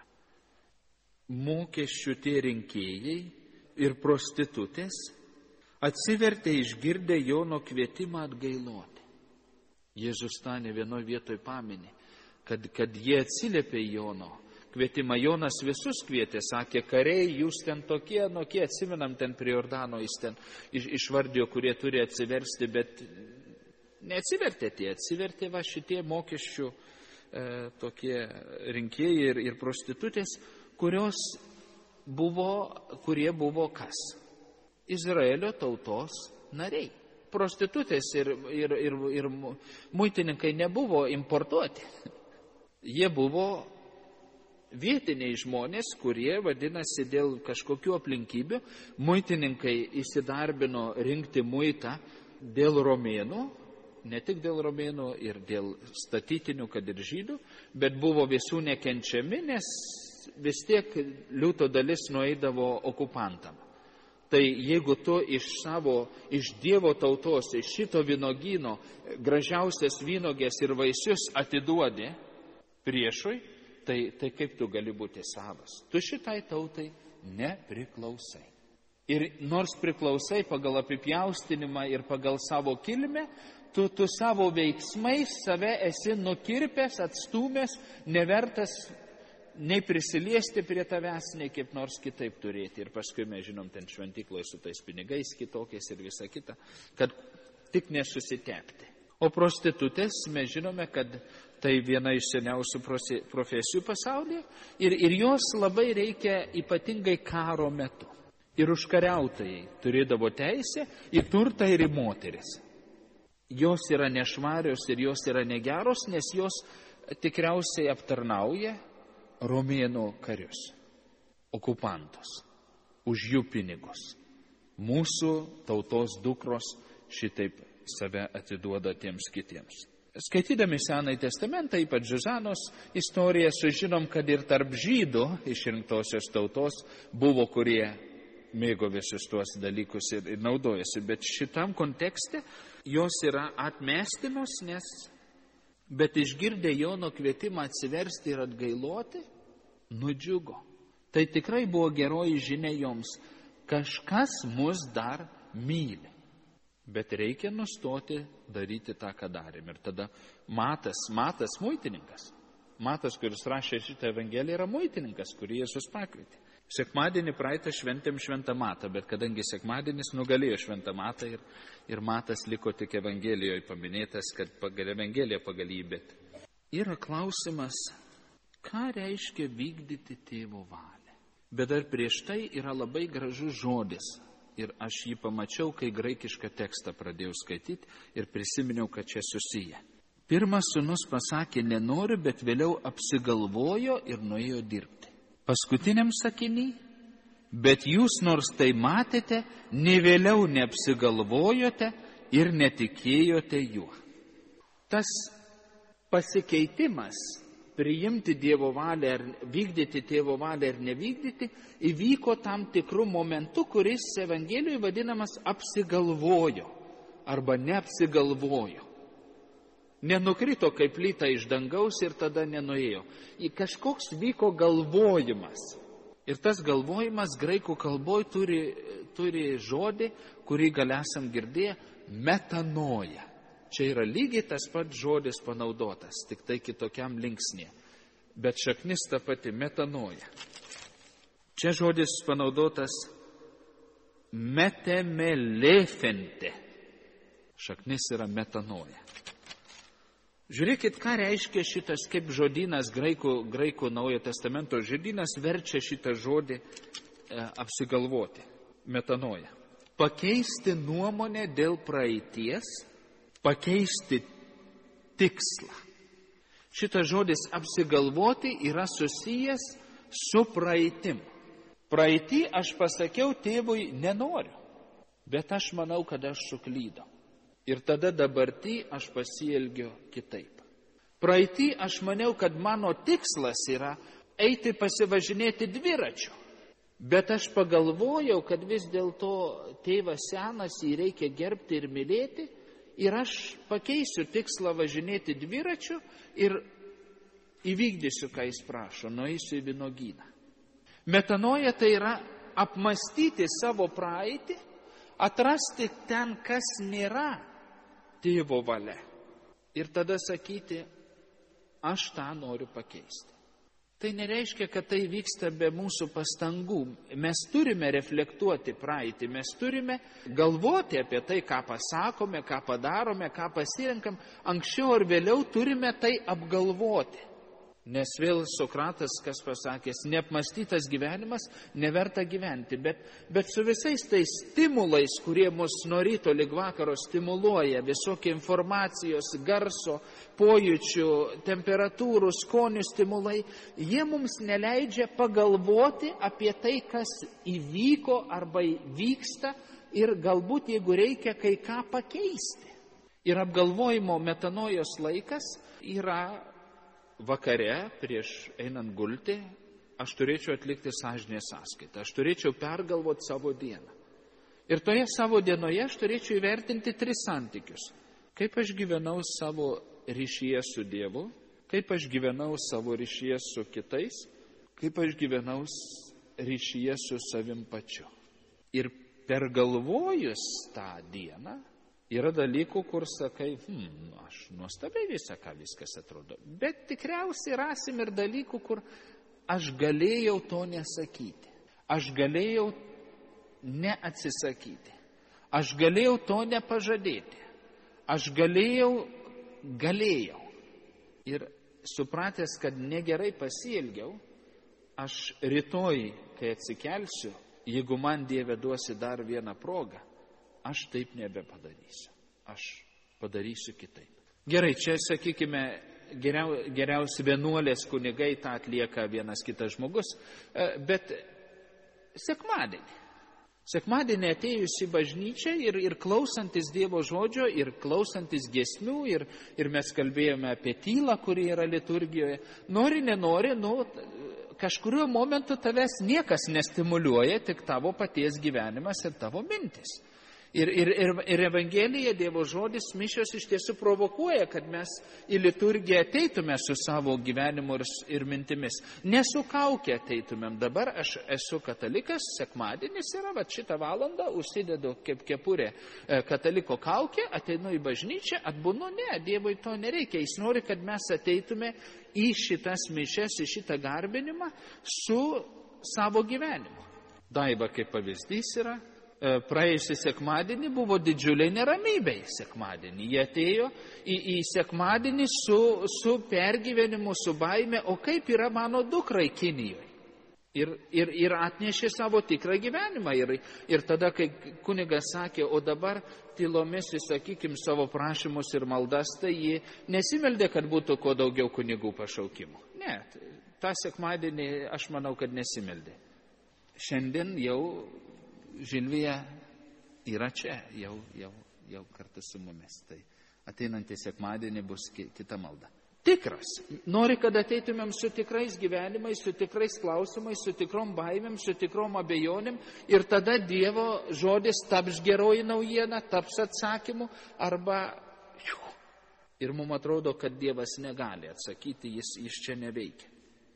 Mokesčių tie rinkėjai ir prostitutės atsivertė išgirdę Jono kvietimą atgailoti. Jėzus tą ne vienoje vietoje paminė, kad, kad jie atsiliepė Jono kvietimą. Jonas visus kvietė, sakė, kariai, jūs ten tokie, nokie, atsimenam ten prie Jordano, jis ten iš, išvardijo, kurie turi atsiversti, bet neatsivertė tie, atsivertė va šitie mokesčių e, tokie rinkėjai ir, ir prostitutės, kurios buvo, kurie buvo kas? Izraelio tautos nariai. Prostitutės ir, ir, ir, ir muitininkai nebuvo importuoti. Jie buvo vietiniai žmonės, kurie, vadinasi, dėl kažkokių aplinkybių, muitininkai įsidarbino rinkti muitą dėl romėnų, ne tik dėl romėnų ir dėl statytinių, kad ir žydų, bet buvo visų nekenčiami, nes vis tiek liūto dalis nueidavo okupantam. Tai jeigu tu iš savo, iš Dievo tautos, iš šito vynogyno gražiausias vynogės ir vaisius atiduodi priešui, tai, tai kaip tu gali būti savas? Tu šitai tautai nepriklausai. Ir nors priklausai pagal apipjaustinimą ir pagal savo kilmę, tu, tu savo veiksmais save esi nukirpęs, atstūmęs, nevertas nei prisiliesti prie tavęs, nei kaip nors kitaip turėti. Ir paskui mes žinom ten šventykloje su tais pinigais kitokiais ir visa kita, kad tik nesusitepti. O prostitutės, mes žinome, kad tai viena iš seniausių profesijų pasaulyje ir, ir jos labai reikia ypatingai karo metu. Ir užkariautojai turėdavo teisę į turtą ir į moteris. Jos yra nešvarios ir jos yra negeros, nes jos tikriausiai aptarnauja romėnų karius, okupantus, už jų pinigus. Mūsų tautos dukros šitaip save atiduoda tiems kitiems. Skaitydami Senąjį testamentą, ypač Zuzanos istoriją, sužinom, kad ir tarp žydų išrinktosios tautos buvo, kurie mėgo visus tuos dalykus ir, ir naudojasi. Bet šitam kontekste jos yra atmestinos, nes, bet išgirdę Jono kvietimą atsiversti ir atgailoti, nudžiugo. Tai tikrai buvo geroji žinia joms. Kažkas mus dar myli. Bet reikia nustoti daryti tą, ką darėm. Ir tada Matas, Matas muitininkas. Matas, kuris rašė šitą Evangeliją, yra muitininkas, kurį Jėzus pakvietė. Sekmadienį praeitą šventėm Šventą Matą, bet kadangi sekmadienis nugalėjo Šventą Matą ir, ir Matas liko tik Evangelijoje paminėtas, kad pagal Evangeliją pagal jį, bet yra klausimas, ką reiškia vykdyti tėvo valią. Bet dar prieš tai yra labai gražus žodis. Ir aš jį pamačiau, kai graikišką tekstą pradėjau skaityti ir prisiminiau, kad čia susiję. Pirmas sūnus pasakė, nenoriu, bet vėliau apsigalvojo ir nuėjo dirbti. Paskutiniam sakiny, bet jūs nors tai matėte, ne vėliau neapsigalvojote ir netikėjote juo. Tas pasikeitimas, priimti Dievo valią ar vykdyti Tėvo valią ar nevykdyti, įvyko tam tikrų momentų, kuris Evangelijoje vadinamas apsigalvojo arba neapsigalvojo. Nenukrito kaip lyta iš dangaus ir tada nenuėjo. Į kažkoks vyko galvojimas. Ir tas galvojimas graikų kalboje turi, turi žodį, kurį gal esam girdėję, metanoja. Čia yra lygiai tas pats žodis panaudotas, tik tai kitokiam linksnė. Bet šaknis ta pati metanoja. Čia žodis panaudotas metemelefente. Šaknis yra metanoja. Žiūrėkit, ką reiškia šitas, kaip žodynas, graikų, graikų Naujojo testamento žodynas verčia šitą žodį e, apsigalvoti. Metanoja. Pakeisti nuomonę dėl praeities, pakeisti tikslą. Šitas žodis apsigalvoti yra susijęs su praeitim. Praeitį aš pasakiau tėvui nenoriu, bet aš manau, kad aš suklydau. Ir tada dabartį aš pasielgiu kitaip. Praeitį aš maniau, kad mano tikslas yra eiti pasivažinėti dviračiu. Bet aš pagalvojau, kad vis dėlto tėvas senas, jį reikia gerbti ir mylėti. Ir aš pakeisiu tikslą važinėti dviračiu ir įvykdysiu, ką jis prašo, nueisiu į vynuogyną. Metanoja tai yra apmastyti savo praeitį, atrasti ten, kas nėra tėvo valia. Ir tada sakyti, aš tą noriu pakeisti. Tai nereiškia, kad tai vyksta be mūsų pastangų. Mes turime reflektuoti praeitį, mes turime galvoti apie tai, ką pasakome, ką padarome, ką pasirenkam. Anksčiau ar vėliau turime tai apgalvoti. Nes vėl Sokratas, kas pasakęs, neapmastytas gyvenimas neverta gyventi. Bet, bet su visais tais stimulais, kurie mus nuo ryto lig vakaro stimuluoja, visokie informacijos, garso, pojūčių, temperatūrų, skonių stimulai, jie mums neleidžia pagalvoti apie tai, kas įvyko arba vyksta ir galbūt, jeigu reikia, kai ką pakeisti. Ir apgalvojimo metanojos laikas yra vakare, prieš einant gulti, aš turėčiau atlikti sąžinės sąskaitą, aš turėčiau pergalvoti savo dieną. Ir toje savo dienoje aš turėčiau įvertinti tris santykius. Kaip aš gyvenau savo ryšyje su Dievu, kaip aš gyvenau savo ryšyje su kitais, kaip aš gyvenau ryšyje su savim pačiu. Ir pergalvojus tą dieną, yra dalykų, kur sakai, hm, aš nuostabiai visą, ką viskas atrodo. Bet tikriausiai rasim ir dalykų, kur aš galėjau to nesakyti. Aš galėjau neatsisakyti. Aš galėjau to nepažadėti. aš galėjau, galėjau. Ir supratęs, kad negerai pasielgiau, aš rytoj, kai atsikelsiu, jeigu man Dieve duosi dar vieną progą, aš taip nebepadarysiu. Aš padarysiu kitaip. Gerai, čia, sakykime, geriau, geriausi vienuolės kunigai tą atlieka vienas kitas žmogus, bet sekmadienį. Sekmadienį atėjus į bažnyčią ir, ir klausantis Dievo žodžio, ir klausantis giesmių, ir, ir mes kalbėjome apie tylą, kuri yra liturgijoje, nori, nenori, nu, kažkuriuo momentu tavęs niekas nestimuliuoja, tik tavo paties gyvenimas ir tavo mintis. Ir, ir, ir, ir Evangelija, Dievo žodis, mišios iš tiesų provokuoja, kad mes į liturgiją ateitume su savo gyvenimu ir, ir mintimis. Nesukaukę ateitumėm. Dabar aš esu katalikas, sekmadienis yra, va šitą valandą užsidedu kaip kepurė kataliko kaukę, ateinu į bažnyčią, atbūnu, ne, Dievui to nereikia. Jis nori, kad mes ateitume į šitas mišias, į šitą garbinimą su savo gyvenimu. Daiva kaip pavyzdys yra. Praėjusį sekmadienį buvo didžiuliai neramybei sekmadienį. Jie atėjo į, į sekmadienį su, su pergyvenimu, su baime, o kaip yra mano dukrai Kinijoje. Ir, ir, ir atnešė savo tikrą gyvenimą. Ir, ir tada, kai kunigas sakė, o dabar tylomis įsakykim savo prašymus ir maldas, tai ji nesimeldė, kad būtų kuo daugiau kunigų pašaukimų. Ne, tą sekmadienį aš manau, kad nesimeldė. Šiandien jau Žilvija yra čia, jau, jau, jau kartu su mumis. Tai ateinantį sekmadienį bus kita malda. Tikras. Nori, kad ateitumėm su tikrais gyvenimais, su tikrais klausimais, su tikrom baimėm, su tikrom abejonėm ir tada Dievo žodis taps geroji naujiena, taps atsakymu arba ir mums atrodo, kad Dievas negali atsakyti, jis, jis čia neveikia.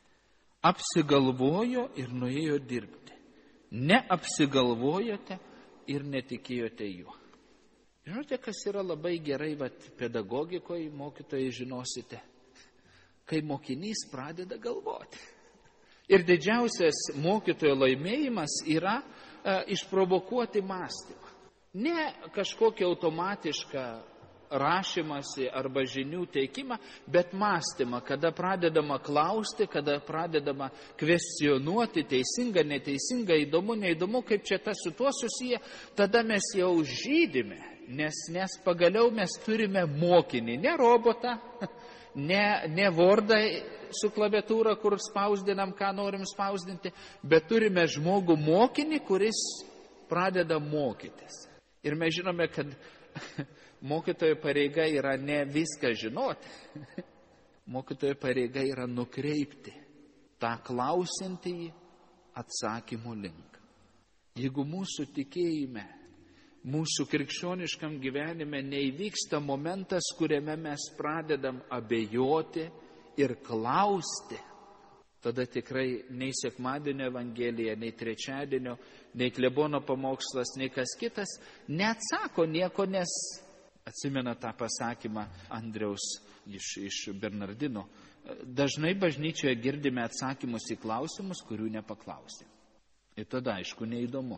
Apsigalvojo ir nuėjo dirbti. Neapsigalvojote ir netikėjote juo. Žinote, kas yra labai gerai, vat, pedagogikoje, mokytojai žinosite, kai mokinys pradeda galvoti. Ir didžiausias mokytojo laimėjimas yra e, išprovokuoti mąstymą. Ne kažkokią automatišką rašymasi arba žinių teikimą, bet mąstymą, kada pradedama klausti, kada pradedama kvestionuoti, teisinga, neteisinga, įdomu, neįdomu, kaip čia tas su tuo susiję, tada mes jau žydime, nes, nes pagaliau mes turime mokinį, ne robotą, ne, ne Wordą su klaviatūra, kur spausdinam, ką norim spausdinti, bet turime žmogų mokinį, kuris pradeda mokytis. Ir mes žinome, kad mokytojo pareiga yra ne viską žinoti. Mokytojo pareiga yra nukreipti tą klausantįjį atsakymų link. Jeigu mūsų tikėjime, mūsų krikščioniškam gyvenime neįvyksta momentas, kuriame mes pradedam abejoti ir klausti, tada tikrai nei sekmadienio evangelija, nei trečiadienio, nei klebono pamokslas, nei kas kitas neatsako nieko, nes atsimena tą pasakymą Andriaus iš, iš Bernardino. Dažnai bažnyčioje girdime atsakymus į klausimus, kurių nepaklausė. Ir tada, aišku, neįdomu.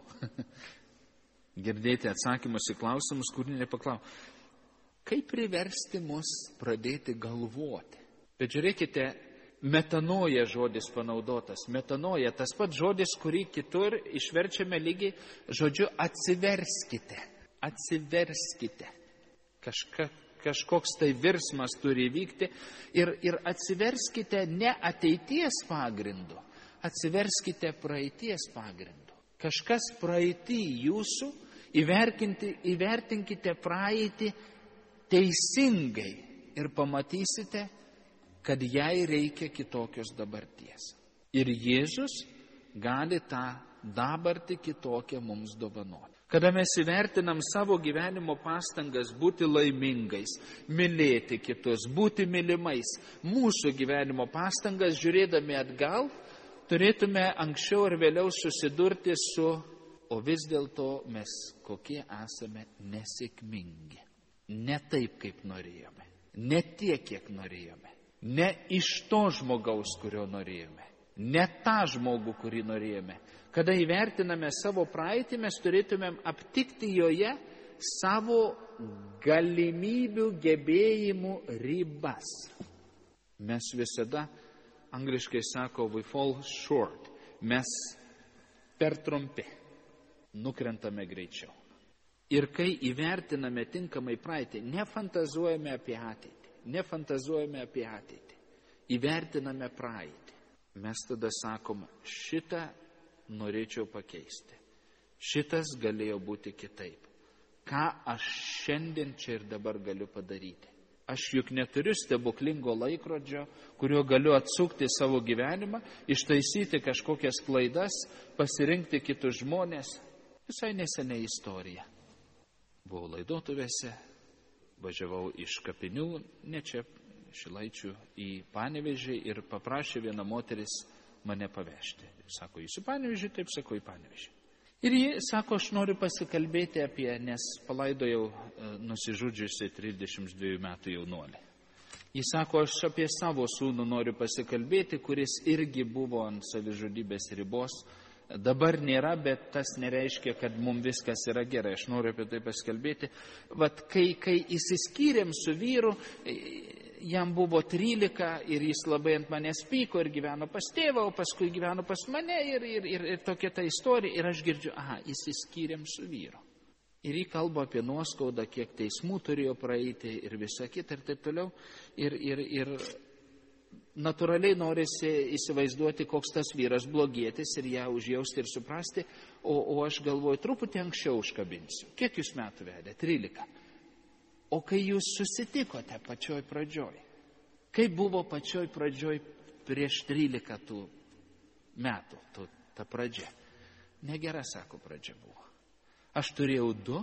Girdėti atsakymus į klausimus, kurių nepaklausė. Kaip priversti mus pradėti galvoti? Bet žiūrėkite, metanoja žodis panaudotas. Metanoja, tas pats žodis, kurį kitur išverčiame lygiai žodžiu atsiverskite. Atsiverskite. Kažka, kažkoks tai virsmas turi vykti ir, ir atsiverskite ne ateities pagrindu, atsiverskite praeities pagrindu. Kažkas praeitį jūsų, įvertinkite praeitį teisingai ir pamatysite, kad jai reikia kitokios dabarties. Ir Jėzus gali tą dabartį kitokią mums dovanoti. Kada mes įvertinam savo gyvenimo pastangas būti laimingais, mylėti kitus, būti mylimais, mūsų gyvenimo pastangas žiūrėdami atgal, turėtume anksčiau ar vėliau susidurti su, o vis dėlto mes kokie esame nesėkmingi. Ne taip, kaip norėjome, ne tiek, kiek norėjome, ne iš to žmogaus, kurio norėjome, ne tą žmogų, kurį norėjome. Kada įvertiname savo praeitį, mes turėtumėm aptikti joje savo galimybių, gebėjimų ribas. Mes visada, angliškai sako, we fall short. Mes per trumpi, nukrentame greičiau. Ir kai įvertiname tinkamai praeitį, nefantazuojame apie ateitį, nefantazuojame apie ateitį, įvertiname praeitį. Mes tada sakom, šitą norėčiau pakeisti. Šitas galėjo būti kitaip. Ką aš šiandien čia ir dabar galiu padaryti? Aš juk neturiu stebuklingo laikrodžio, kuriuo galiu atsukti savo gyvenimą, ištaisyti kažkokias klaidas, pasirinkti kitus žmonės. Visai neseniai istorija. Buvau laidotuvėse, važiavau iš Kapinių, ne čia, Šilaičių, į Panevėžį ir paprašė viena moteris mane pavežti. Sako, jūs į Panevėžį? Taip, sako, į Panevėžį. Ir ji sako, aš noriu pasikalbėti apie, nes palaidojau e, nusižudžiusi trisdešimt dviejų metų jaunuolį. Jis sako, aš apie savo sūnų noriu pasikalbėti, kuris irgi buvo ant savižudybės ribos. Dabar nėra, bet tas nereiškia, kad mums viskas yra gerai. Aš noriu apie tai pasikalbėti. Vat kai, kai įsiskyrėm su vyru, jam buvo trylika ir jis labai ant manęs pyko ir gyveno pas tėvą, o paskui gyveno pas mane ir, ir, ir, ir tokia ta istorija. Ir aš girdžiu, aha, įsiskyrėm su vyru. Ir jį kalba apie nuoskaudą, kiek teismų turėjo praeiti ir visa kita ir taip toliau. Ir, ir, ir natūraliai norisi įsivaizduoti, koks tas vyras blogietis ir ją užjausti ir suprasti, o, o aš galvoju, truputį anksčiau užkabinsiu. Kiek jūs metų vedė? trylika. O kai jūs susitikote pačioj pradžioj, kaip buvo pačioj pradžioj prieš trylika tų metų, tų, ta pradžia? Negera, sako, pradžia buvo. Aš turėjau du,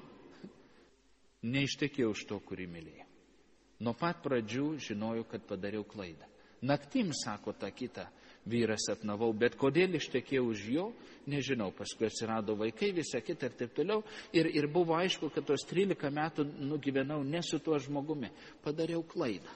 neištekėjau už to, kurį mylėjau. Nuo pat pradžių žinojau, kad padariau klaidą. Naktim, sako, tą kitą vyrą sapnavau, bet kodėl ištekėjau už jo, nežinau, paskui atsirado vaikai, visa kita ir taip toliau. Ir, ir buvo aišku, kad tos trylika metų nugyvenau ne su tuo žmogumi. Padariau klaidą.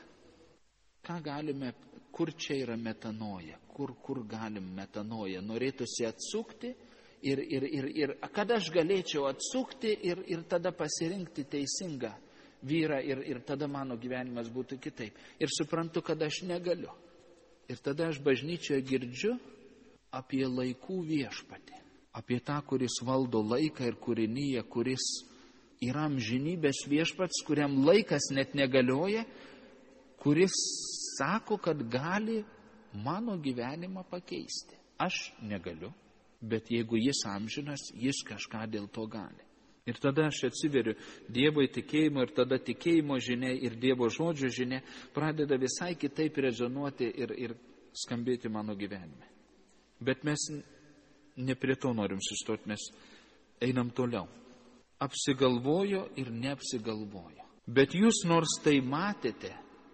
Ką galime, kur čia yra metanoja, kur, kur galim metanoja? Norėtųsi atsukti ir, ir, ir, ir kad aš galėčiau atsukti ir, ir tada pasirinkti teisingą vyrą ir, ir tada mano gyvenimas būtų kitaip. Ir suprantu, kad aš negaliu. Ir tada aš bažnyčioje girdžiu apie laikų viešpatį. Apie tą, kuris valdo laiką ir kūrinyje, kuris yra amžinybės viešpats, kuriam laikas net negalioja, kuris sako, kad gali mano gyvenimą pakeisti. Aš negaliu, bet jeigu jis amžinas, jis kažką dėl to gali. Ir tada aš atsiveriu Dievo įtikėjimo ir tada tikėjimo žinia ir Dievo žodžio žinia pradeda visai kitaip rezonuoti ir, ir skambėti mano gyvenime. Bet mes ne prie to norim sustoti, mes einam toliau. Apsigalvojo ir neapsigalvojo. Bet jūs nors tai matėte,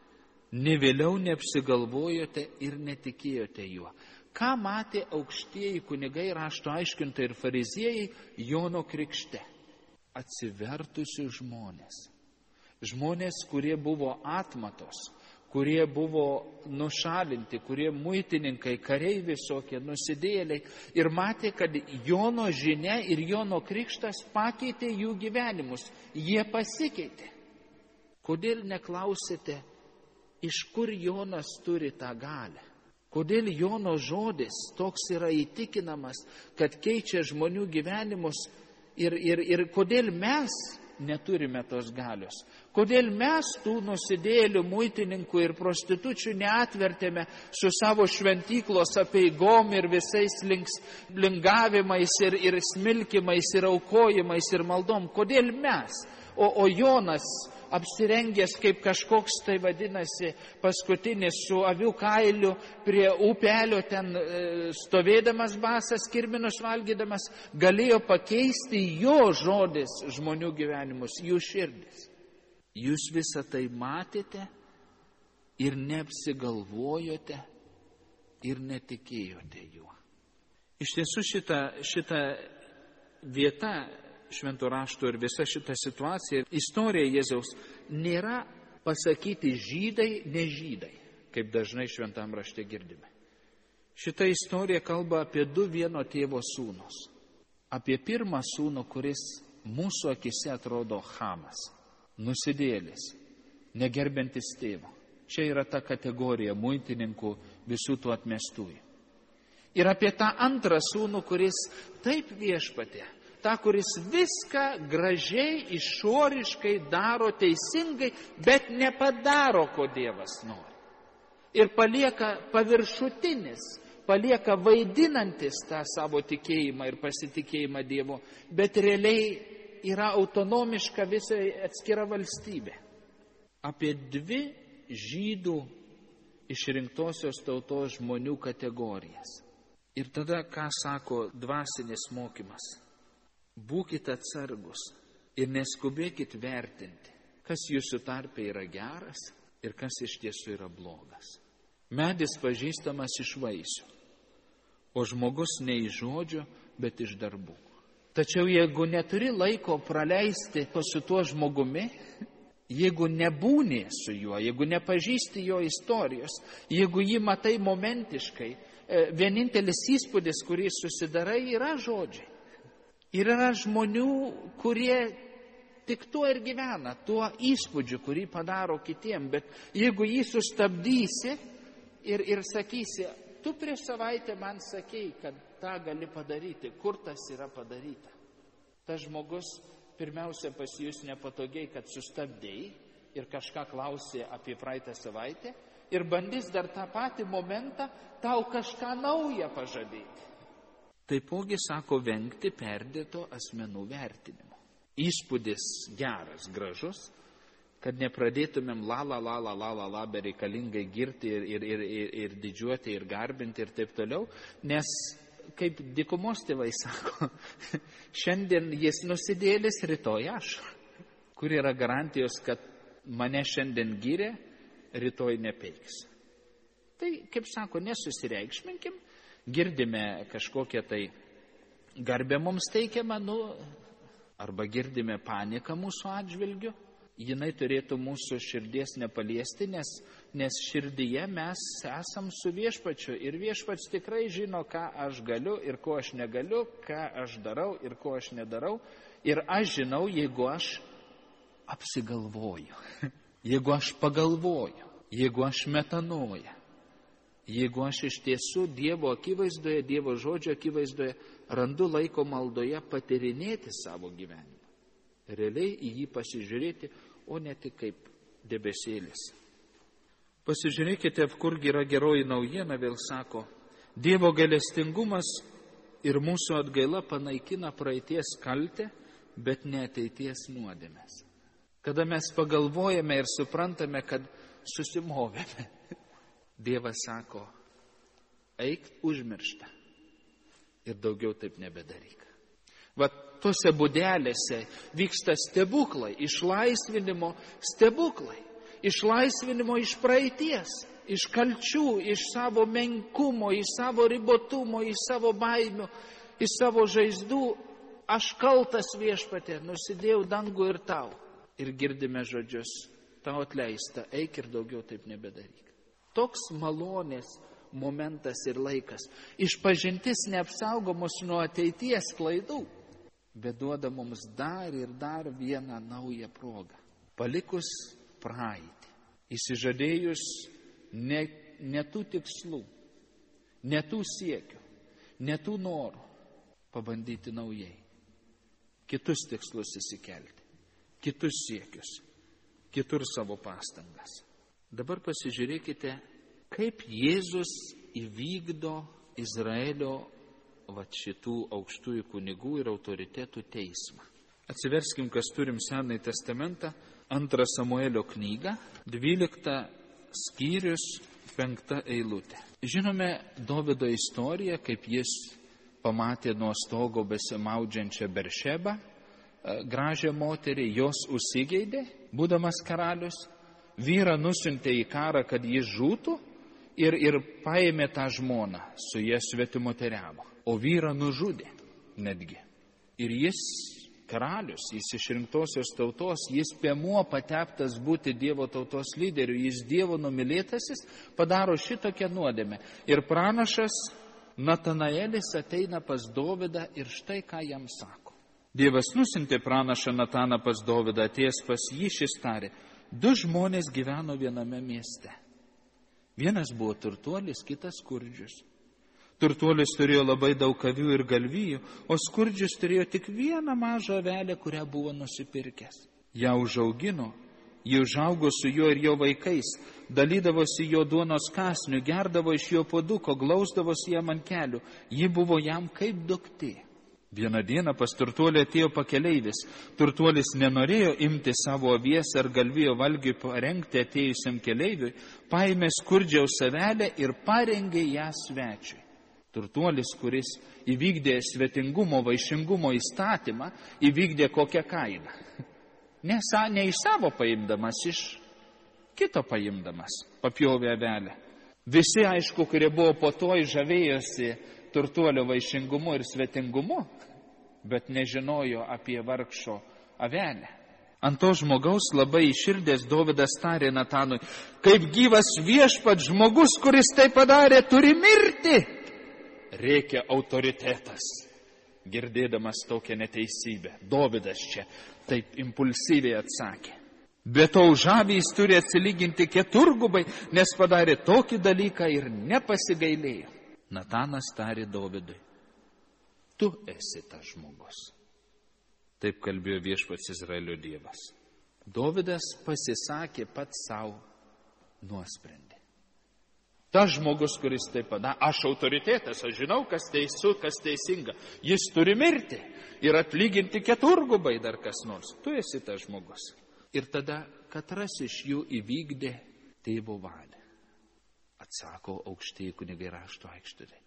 ne vėliau neapsigalvojote ir netikėjote juo. Ką matė aukštieji kunigai, rašto aiškintojai ir fariziejai Jono krikšte? Atsivertusi žmonės. Žmonės, kurie buvo atmatos, kurie buvo nušalinti, kurie muitininkai, kariai visokie, nusidėjėliai. Ir matė, kad Jono žinia ir Jono krikštas pakeitė jų gyvenimus. Jie pasikeitė. Kodėl neklausėte, iš kur Jonas turi tą galią? Kodėl Jono žodis toks yra įtikinamas, kad keičia žmonių gyvenimus? Ir, ir, ir kodėl mes neturime tos galios? Kodėl mes tų nusidėjėlių, muitininkų ir prostitučių neatvertėme su savo šventyklos apeigom ir visais links, lingavimais ir, ir smilkimais ir aukojimais ir maldom? Kodėl mes? O, o Jonas apsirengęs kaip kažkoks, tai vadinasi, paskutinis su avių kailiu prie upelio ten e, stovėdamas basas, kirminus valgydamas, galėjo pakeisti jo žodis žmonių gyvenimus, jų širdis. Jūs visą tai matėte ir neapsigalvojote ir netikėjote juo. Iš tiesų šita, šita vieta Švento rašto ir visa šita situacija, istorija Jėzaus nėra pasakyti žydai, ne žydai, kaip dažnai šventam rašte girdime. Šita istorija kalba apie du vieno tėvo sūnus. Apie pirmą sūnų, kuris mūsų akise atrodo Chamas. nusidėjėlis, negerbiantis tėvo. Čia yra ta kategorija muitininkų, visų tų atmestųjų. Ir apie tą antrą sūnų, kuris taip viešpatė, tą, kuris viską gražiai, išoriškai daro teisingai, bet nepadaro, ko Dievas nori. Ir palieka paviršutinis, palieka vaidinantis tą savo tikėjimą ir pasitikėjimą Dievu, bet realiai yra autonomiška visai atskira valstybė. Apie dvi žydų išrinktosios tautos žmonių kategorijas. Ir tada, ką sako dvasinis mokymas? Būkite atsargus ir neskubėkit vertinti, kas jūsų tarpe yra geras ir kas iš tiesų yra blogas. Medis pažįstamas iš vaisių, o žmogus ne iš žodžio, bet iš darbų. Tačiau jeigu neturi laiko praleisti su tuo žmogumi, jeigu nebūni su juo, jeigu nepažįsti jo istorijos, jeigu jį matai momentiškai, vienintelis įspūdis, kurį susidarai, yra žodžiai. Ir yra žmonių, kurie tik tuo ir gyvena, tuo įspūdžiu, kurį padaro kitiem. Bet jeigu jį sustabdysi ir, ir sakysi, tu prieš savaitę man sakei, kad tą gali padaryti, kur tas yra padaryta. Tas žmogus pirmiausia pasijus nepatogiai, kad sustabdėjai ir kažką klausė apie praeitą savaitę ir bandys dar tą patį momentą tau kažką naują pažadėti. Taipogi sako vengti perdėto asmenų vertinimo. Įspūdis geras, gražus, kad nepradėtumėm la la la la la la la bereikalingai girti ir, ir, ir, ir, ir didžiuoti ir garbinti ir taip toliau, nes kaip dykumos tėvai sako, šiandien jis nusidėlis, rytoj aš. Kur yra garantijos, kad mane šiandien gyrė, rytoj nepeiks. Tai, kaip sako, nesusireikšminkim, girdime kažkokią tai garbę mums teikiamą, nu, arba girdime paniką mūsų atžvilgiu, jinai turėtų mūsų širdies nepaliesti, nes, nes širdyje mes esam su viešpačiu ir viešpats tikrai žino, ką aš galiu ir ko aš negaliu, ką aš darau ir ko aš nedarau. Ir aš žinau, jeigu aš apsigalvoju, jeigu aš pagalvoju, jeigu aš metanoju, jeigu aš iš tiesų Dievo akivaizdoje, Dievo žodžio akivaizdoje randu laiko maldoje patyrinėti savo gyvenimą, realiai į jį pasižiūrėti, o ne tik kaip debesėlis. Pasižiūrėkite, kurgi yra geroji naujiena, vėl sako, Dievo gailestingumas ir mūsų atgaila panaikina praeities kaltę, bet ne ateities nuodėmes. Kada mes pagalvojame ir suprantame, kad susimovėme, Dievas sako, eik užmiršta ir daugiau taip nebedaryk. Va tuose būdelėse vyksta stebuklai, išlaisvinimo stebuklai, išlaisvinimo iš praeities, iš kalčių, iš savo menkumo, iš savo ribotumo, iš savo baimių, iš savo žaizdų. Aš kaltas viešpatie, nusidėjau dangų ir tau. Ir girdime žodžius, tau atleista, eik ir daugiau taip nebedaryk. Toks malonės momentas ir laikas. Išpažintis neapsaugo mus nuo ateities klaidų, bet duoda mums dar ir dar vieną naują progą. Palikus praeitį, įsižadėjus ne, ne tų tikslų, ne tų siekių, ne tų norų, pabandyti naujai. Kitus tikslus įsikelti, kitus siekius, kitur savo pastangas. Dabar pasižiūrėkite, kaip Jėzus įvykdo Izraelio vat šitų aukštųjų kunigų ir autoritetų teismą. Atsiverskim, kas turim Senąjį testamentą, antrą Samuelio knygą, dvyliktą skyrius, penkta eilutė. Žinome Dovydo istoriją, kaip jis pamatė nuo stogo besimaudžiančią Beršebą, gražią moterį, jos užsigeidė, būdamas karalius, vyrą nusiuntė į karą, kad jis žūtų, ir, ir paėmė tą žmoną, su jie svetimoteriavo, o vyrą nužudė netgi. Ir jis karalius, jis išrinktosios tautos, jis piemuo pateptas būti Dievo tautos lyderiu, jis Dievo numylėtasis, padaro šitokią nuodėmę. Ir pranašas Natanaelis ateina pas Dovydą ir štai ką jam sako. Dievas nusintė pranašą Nataną pas Dovydą, atėjęs pas jį šis tarė, du žmonės gyveno viename mieste. Vienas buvo turtuolis, kitas skurdžius. Turtuolis turėjo labai daug avių ir galvijų, o skurdžius turėjo tik vieną mažą avelę, kurią buvo nusipirkęs. Ja užaugino, ji užaugo su juo ir jo vaikais, dalydavosi jo duonos kąsniu, gerdavo iš jo puoduko, glausdavosi jam ant kelių, ji buvo jam kaip duktė. Vieną dieną pas turtuolį atėjo pakeleivis. Turtuolis nenorėjo imti savo avies ar galvijo valgiui parengti atėjusiam keleiviui, paėmė skurdžiaus avelę ir parengė ją svečiui. Turtuolis, kuris įvykdė svetingumo, vaišingumo įstatymą, įvykdė kokią kainą. Ne, ne iš savo paimdamas, iš kito paimdamas, papjovė avelę. Visi, aišku, kurie buvo po to žavėjosi turtuolio vaišingumu ir svetingumu, bet nežinojo apie vargšo avelę. Ant to žmogaus labai iširdęs Dovydas tarė Natanui, kaip gyvas viešpats žmogus, kuris tai padarė, turi mirti. Reikia autoritetas. Girdėdamas tokią neteisybę, Dovydas čia taip impulsyviai atsakė. Be to už avį jis turi atsilyginti keturgubai, nes padarė tokį dalyką ir nepasigailėjo. Natanas tarė Dovydui, tu esi tas žmogus. Taip kalbėjo viešpats Izraelio Dievas. Dovydas pasisakė pats savo nuosprendį. Tas žmogus, kuris tai padarė, aš autoritetas, aš žinau, kas teisu, kas teisinga. Jis turi mirti ir atlyginti keturgubai dar kas nors. Tu esi tas žmogus. Ir tada katras iš jų įvykdė tėvo valią. Atsako aukštieji kunigai rašto aikšturiai.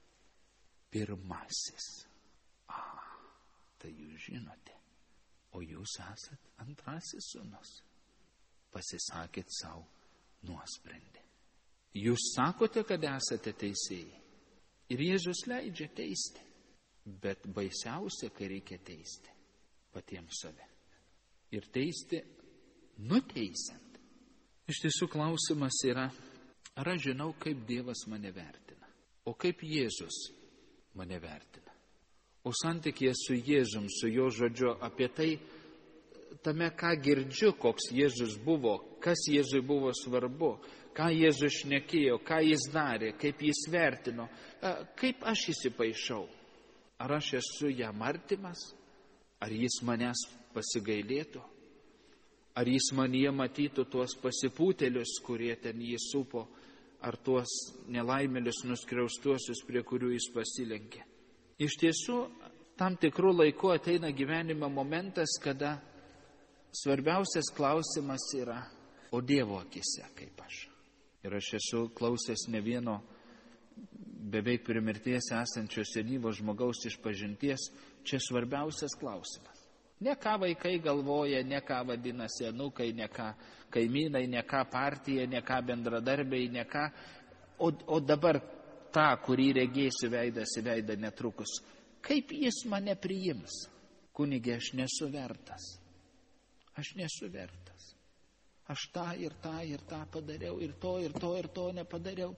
Pirmasis. A, tai jūs žinote, o jūs esat antrasis sūnus. Pasisakėt savo nuosprendį. Jūs sakote, kad esate teisėjai. Ir Jėzus leidžia teisti. Bet baisiausia, kai reikia teisti patiems save. Ir teisti nuteisiant. Iš tiesų klausimas yra, ar aš žinau, kaip Dievas mane vertina, o kaip Jėzus mane vertina. O santykėje su Jėzum, su jo žodžiu, apie tai, tame ką girdžiu, koks Jėzus buvo, kas Jėzui buvo svarbu, ką Jėzus šnekėjo, ką jis darė, kaip jis vertino, kaip aš įsipaišau. Ar aš esu jam artimas, ar jis manęs pasigailėtų, ar jis manyje matytų tuos pasipūtėlius, kurie ten jį supo, ar tuos nelaimėlius nuskriaustuosius, prie kurių jis pasilenkė. Iš tiesų, tam tikrų laikų ateina gyvenime momentas, kada svarbiausias klausimas yra, o Dievo akise kaip aš. Ir aš esu klausęs ne vieno beveik prie mirties esančio senyvo žmogaus išpažinties, čia svarbiausias klausimas. Ne ką vaikai galvoja, ne ką vadina senukai, ne ką kaimynai, ne ką partija, ne ką bendradarbiai, ne ką, o, o dabar tą, kurį regėsiu veidas į veidą netrukus. Kaip jis mane priims? Kunigė, aš nesu vertas. Aš nesu vertas. Aš tą ir tą ir tą padariau, ir to, ir to, ir to nepadariau.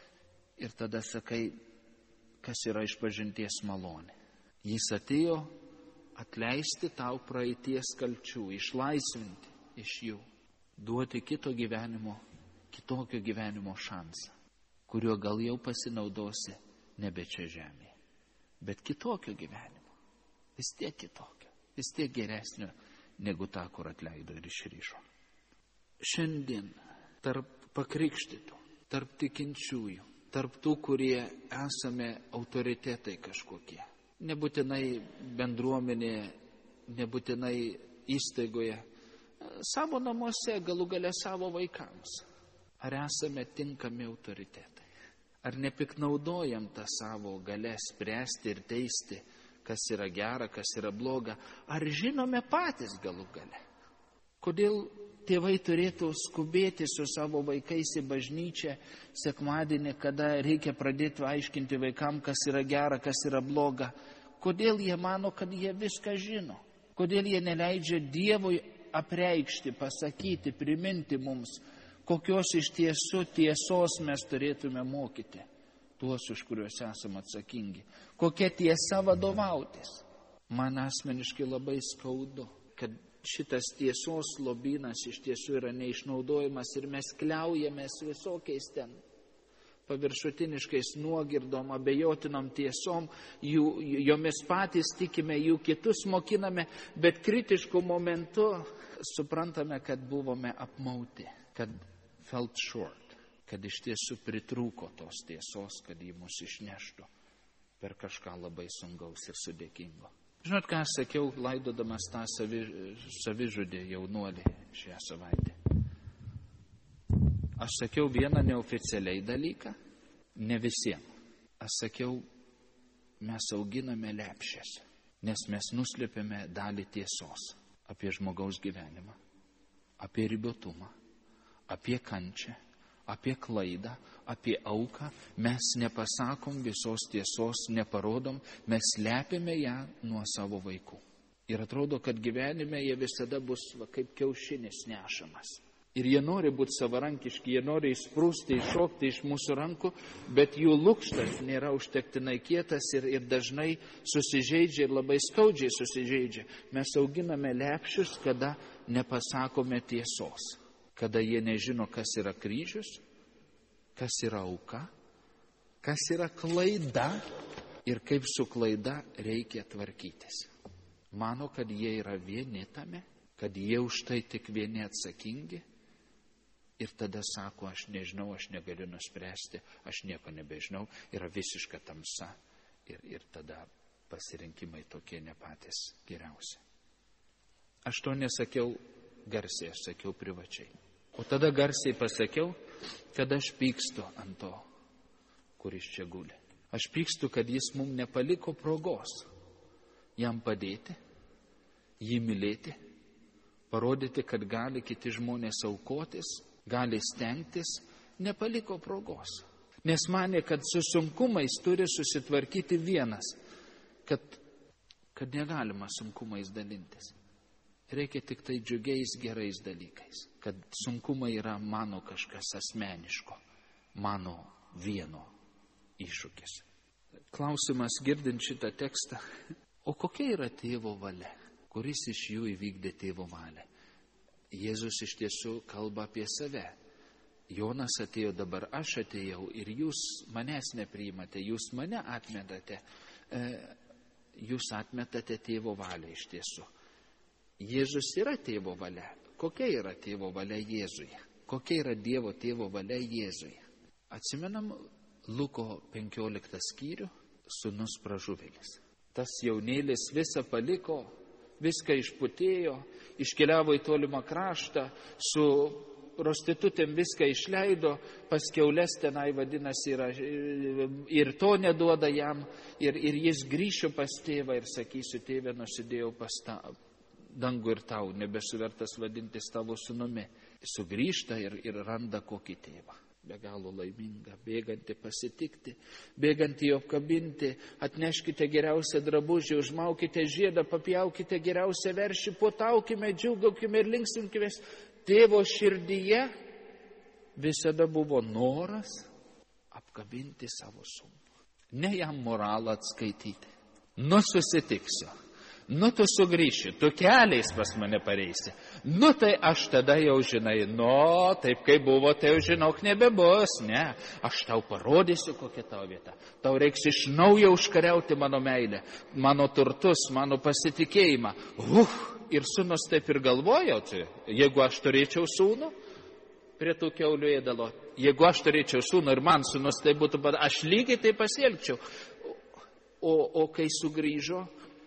Ir tada sakai, kas yra išpažinties malonė. Jis atėjo atleisti tau praeities kalčių, išlaisvinti iš jų, duoti kito gyvenimo, kitokio gyvenimo šansą, kuriuo gal jau pasinaudosi nebe čia žemėje, bet kitokio gyvenimo, vis tiek kitokio, vis tiek geresnio negu tą, kur atleido ir išryšo. Šiandien tarp pakrikštytų, tarp tikinčiųjų, tarp tų, kurie esame autoritetai kažkokie, nebūtinai bendruomenėje, nebūtinai įstaigoje, savo namuose, galų gale savo vaikams. Ar esame tinkami autoritetai? Ar nepiknaudojam tą savo galę spręsti ir teisti, kas yra gera, kas yra bloga? Ar žinome patys galų gale? Kodėl tėvai turėtų skubėti su savo vaikais į bažnyčią sekmadienį, kada reikia pradėti aiškinti vaikam, kas yra gera, kas yra bloga? Kodėl jie mano, kad jie viską žino? Kodėl jie neleidžia Dievui apreikšti, pasakyti, priminti mums, kokios iš tiesų tiesos mes turėtume mokyti tuos, už kuriuos esame atsakingi? Kokia tiesa vadovautis? Man asmeniškai labai skaudu, kad šitas tiesos lobynas iš tiesų yra neišnaudojimas ir mes kliaujamės visokiais ten paviršutiniškais nuogirdom, abejotinom tiesom, jų, jomis patys tikime, jų kitus mokiname, bet kritiškų momentų suprantame, kad buvome apmauti, kad felt short, kad iš tiesų pritrūko tos tiesos, kad jį mus išneštų per kažką labai sunkaus ir sudėkingo. Žinot, ką aš sakiau, laidodamas tą savi, savižudį jaunuolį šią savaitę? Aš sakiau vieną neoficialiai dalyką, ne visiems. Aš sakiau, mes auginame lepšės, nes mes nuslėpėme dalį tiesos apie žmogaus gyvenimą, apie ribotumą, apie kančią, apie klaidą, apie auką. Mes nepasakom visos tiesos, neparodom, mes slepiame ją nuo savo vaikų. Ir atrodo, kad gyvenime jie visada bus va, kaip kiaušinis nešamas. Ir jie nori būti savarankiški, jie nori įsprūsti, iššokti iš mūsų rankų, bet jų lukštas nėra užtektinai kietas ir, ir dažnai susižeidžia ir labai skaudžiai susižeidžia. Mes auginame lepšius, kada nepasakome tiesos, kada jie nežino, kas yra kryžius, kas yra auka, kas yra klaida ir kaip su klaida reikia tvarkytis. Mano, kad jie yra vieni tame, kad jie už tai tik vieni atsakingi. Ir tada sako, aš nežinau, aš negaliu nuspręsti, aš nieko nebežinau, yra visiška tamsa. Ir, ir tada pasirinkimai tokie ne patys geriausi. Aš to nesakiau garsiai, aš sakiau privačiai. O tada garsiai pasakiau, kad aš pykstu ant to, kuris čia guli. Aš pykstu, kad jis mums nepaliko progos jam padėti, jį mylėti, parodyti, kad gali kiti žmonės aukotis, gali stengtis, nepaliko progos. Nes manė, kad su sunkumais turi susitvarkyti vienas, kad, kad negalima sunkumais dalintis. Reikia tik tai džiugiais gerais dalykais, kad sunkumai yra mano kažkas asmeniško, mano vieno iššūkis. Klausimas girdint šitą tekstą, o kokia yra tėvo valia? Kuris iš jų įvykdė tėvo valią? Jėzus iš tiesų kalba apie save. Jonas atėjo, dabar aš atėjau ir jūs manęs nepriimate, jūs mane atmetate, jūs atmetate tėvo valią iš tiesų. Jėzus yra tėvo valia. Kokia yra tėvo valia Jėzuje? Kokia yra Dievo tėvo valia Jėzuje? Atsimenam Luko penkioliktą skyrių, sūnus pražuvėlis. Tas jaunėlis visą paliko, viską išputėjo, iškeliavo į tolimą kraštą, su prostitutėm viską išleido, pas kiaules tenai vadinasi yra, ir to neduoda jam, ir, ir jis grįšiu pas tėvą ir sakysiu, tėve, nusidėjau pas tą dangų ir tau, nebesuvertas vadintis tavo sūnumi. Sugrįžta ir, ir randa kokį tėvą. Be galo laiminga, bėganti pasitikti, bėganti jo apkabinti, atneškite geriausią drabužį, užmaukite žiedą, papjaukite geriausią veršį, puotaukime, džiūgaukime ir linksminkimės. Tėvo širdyje visada buvo noras apkabinti savo sūnų. Ne jam moralą atskaityti. Nu susitiksiu. Nu tu sugrįši, tu keliais pas mane pareisi. Nu tai aš tada jau žinai, nu taip kaip buvo, tai jau žinok nebebus. Ne, aš tau parodysiu, kokia tavo vieta. Tau reiks iš naujo užkariauti mano meilę, mano turtus, mano pasitikėjimą. Uf, ir sūnus taip ir galvojo, tai, jeigu aš turėčiau sūnų, prie tų kiaulių ėdalo, jeigu aš turėčiau sūnų ir man sūnus, tai būtų, aš lygiai tai pasielgčiau. O, o kai sugrįžo,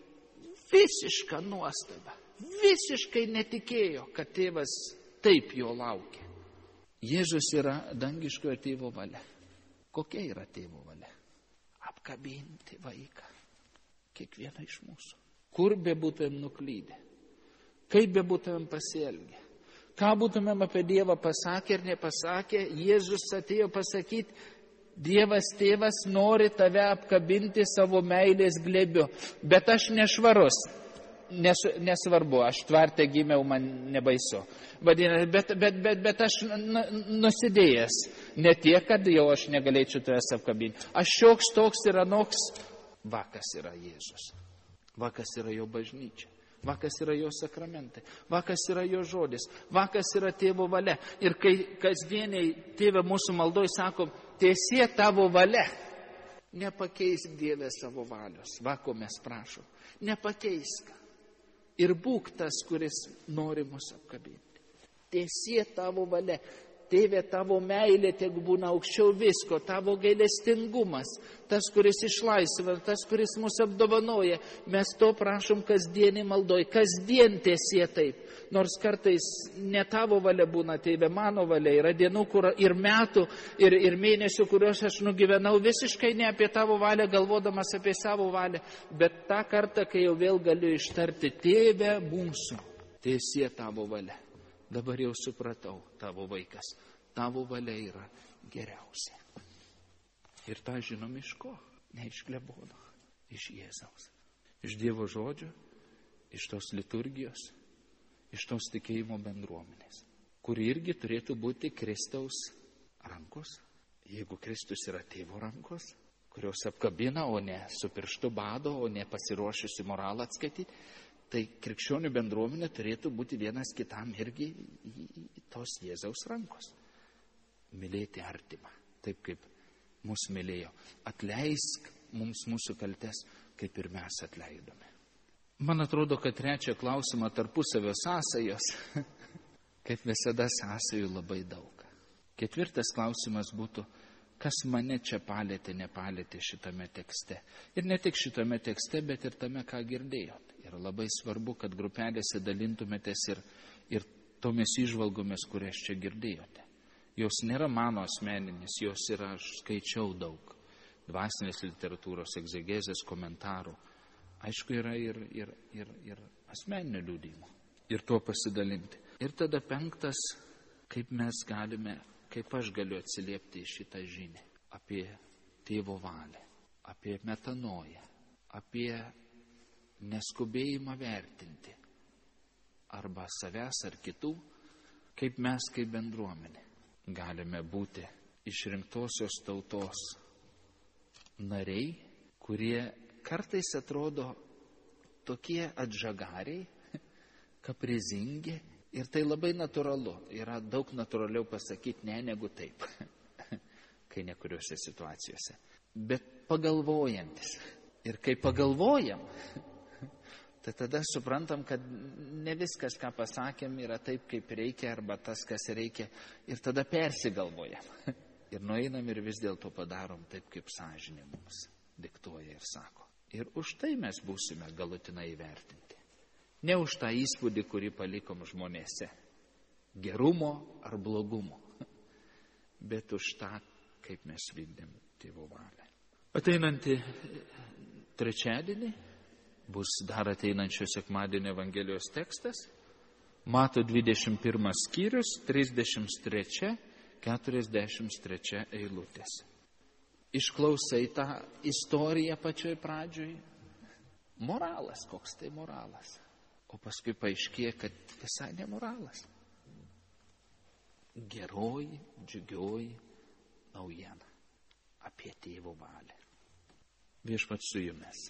visiška nuostaba, visiškai netikėjo, kad tėvas taip jo laukia. Jėzus yra dangiškojo tėvo valia. Kokia yra tėvo valia? Apkabinti vaiką, kiekvieną iš mūsų. Kur be būtumėm nuklydę, kaip be būtumėm pasielgę, ką būtumėm apie Dievą pasakę ir nepasakę, Jėzus atėjo pasakyti, Dievas tėvas nori tave apkabinti savo meilės glėbiu, bet aš nešvarus, Nes, nesvarbu, aš tvarte gimiau, man nebaisu. Vadinasi, bet, bet, bet, bet aš nusidėjęs, ne tiek, kad jau aš negalėčiau tavęs apkabinti. Aš šioks toks ir anoks, vakas yra Jėzus. Va kas yra jo bažnyčia, va kas yra jo sakramentai, va kas yra jo žodis, va kas yra tėvo valia. Ir kai kasdieniai tėve mūsų maldoj sakom, tiesie tavo valia, nepakeisk Dieve savo valios, va ko mes prašom, nepakeisk. Ir būk tas, kuris nori mus apkabinti. Tiesie tavo valia. Tėve, tavo meilė tiek būna aukščiau visko, tavo gailestingumas, tas, kuris išlaisvina, tas, kuris mus apdovanoja. Mes to prašom kasdienį maldoj, kasdien tiesie taip. Nors kartais ne tavo valia būna, tėve, mano valia. Yra dienų kur, ir metų, ir, ir mėnesių, kuriuos aš nugyvenau visiškai ne apie tavo valią, galvodamas apie savo valią. Bet tą kartą, kai jau vėl galiu ištarti, tėve mūsų, tiesie tavo valia. Dabar jau supratau, tavo vaikas, tavo valia yra geriausia. Ir tą žinom iš ko? Ne iš klebono, iš Jėzaus. Iš Dievo žodžio, iš tos liturgijos, iš tos tikėjimo bendruomenės, kuri irgi turėtų būti Kristaus rankos. Jeigu Kristus yra tėvo rankos, kurios apkabina, o ne su pirštu bado, o ne pasiruošusi moralą atskaityti, tai krikščionių bendruomenė turėtų būti vienas kitam irgi tos Jėzaus rankos. Mylėti artimą, taip kaip mus mylėjo. Atleisk mums mūsų kaltes, kaip ir mes atleidome. Man atrodo, kad trečią klausimą tarpusavio sąsajos, kaip visada sąsajų labai daug. Ketvirtas klausimas būtų, kas mane čia palėtė, nepalėtė šitame tekste. Ir ne tik šitame tekste, bet ir tame, ką girdėjot. Ir labai svarbu, kad grupelėse dalintumėtės ir, ir tomis įžvalgomis, kurias čia girdėjote. Jos nėra mano asmeninis, jos yra, aš skaičiau daug dvasinės literatūros, egzegezės, komentarų. Aišku, yra ir, ir, ir, ir asmeninio liudijimo. Ir tuo pasidalinti. Ir tada penktas, kaip mes galime, kaip aš galiu atsiliepti į šitą žinią apie tėvo valią, apie metanoją, apie neskubėjimą vertinti arba savęs ar kitų, kaip mes kaip bendruomenė galime būti išrinktosios tautos nariai, kurie kartais atrodo tokie atžagariai, kaprizingi. Ir tai labai natūralu. Yra daug natūraliau pasakyti ne negu taip, kai nekuriuose situacijose. Bet pagalvojantis. Ir kai pagalvojam, tai tada suprantam, kad ne viskas, ką pasakėm, yra taip, kaip reikia, arba tas, kas reikia. Ir tada persigalvojam. Ir nueinam ir vis dėlto padarom taip, kaip sąžinė mums diktuoja ir sako. Ir už tai mes būsime galutinai įvertinti. Ne už tą įspūdį, kurį palikom žmonėse, gerumo ar blogumo, bet už tą, kaip mes vykdėm tėvo valią. Ateinantį trečiadienį bus dar ateinančio sekmadienio Evangelijos tekstas, Mato dvidešimt pirmas skyrius, trisdešimt trečia, keturiasdešimt trečia eilutės. Išklausai tą istoriją pačioj pradžioj. Moralas, koks tai moralas. O paskui paaiškėja, kad visai nemoralas. Geroji, džiugioji naujiena apie tėvo valią. Viešpats su jumis.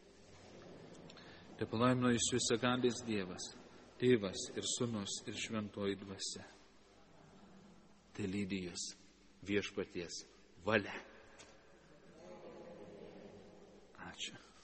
Te palaimino Jis visagalis Dievas, Tėvas ir Sūnus ir Šventoji Dvasia. Te lydi Jus viešpaties valia.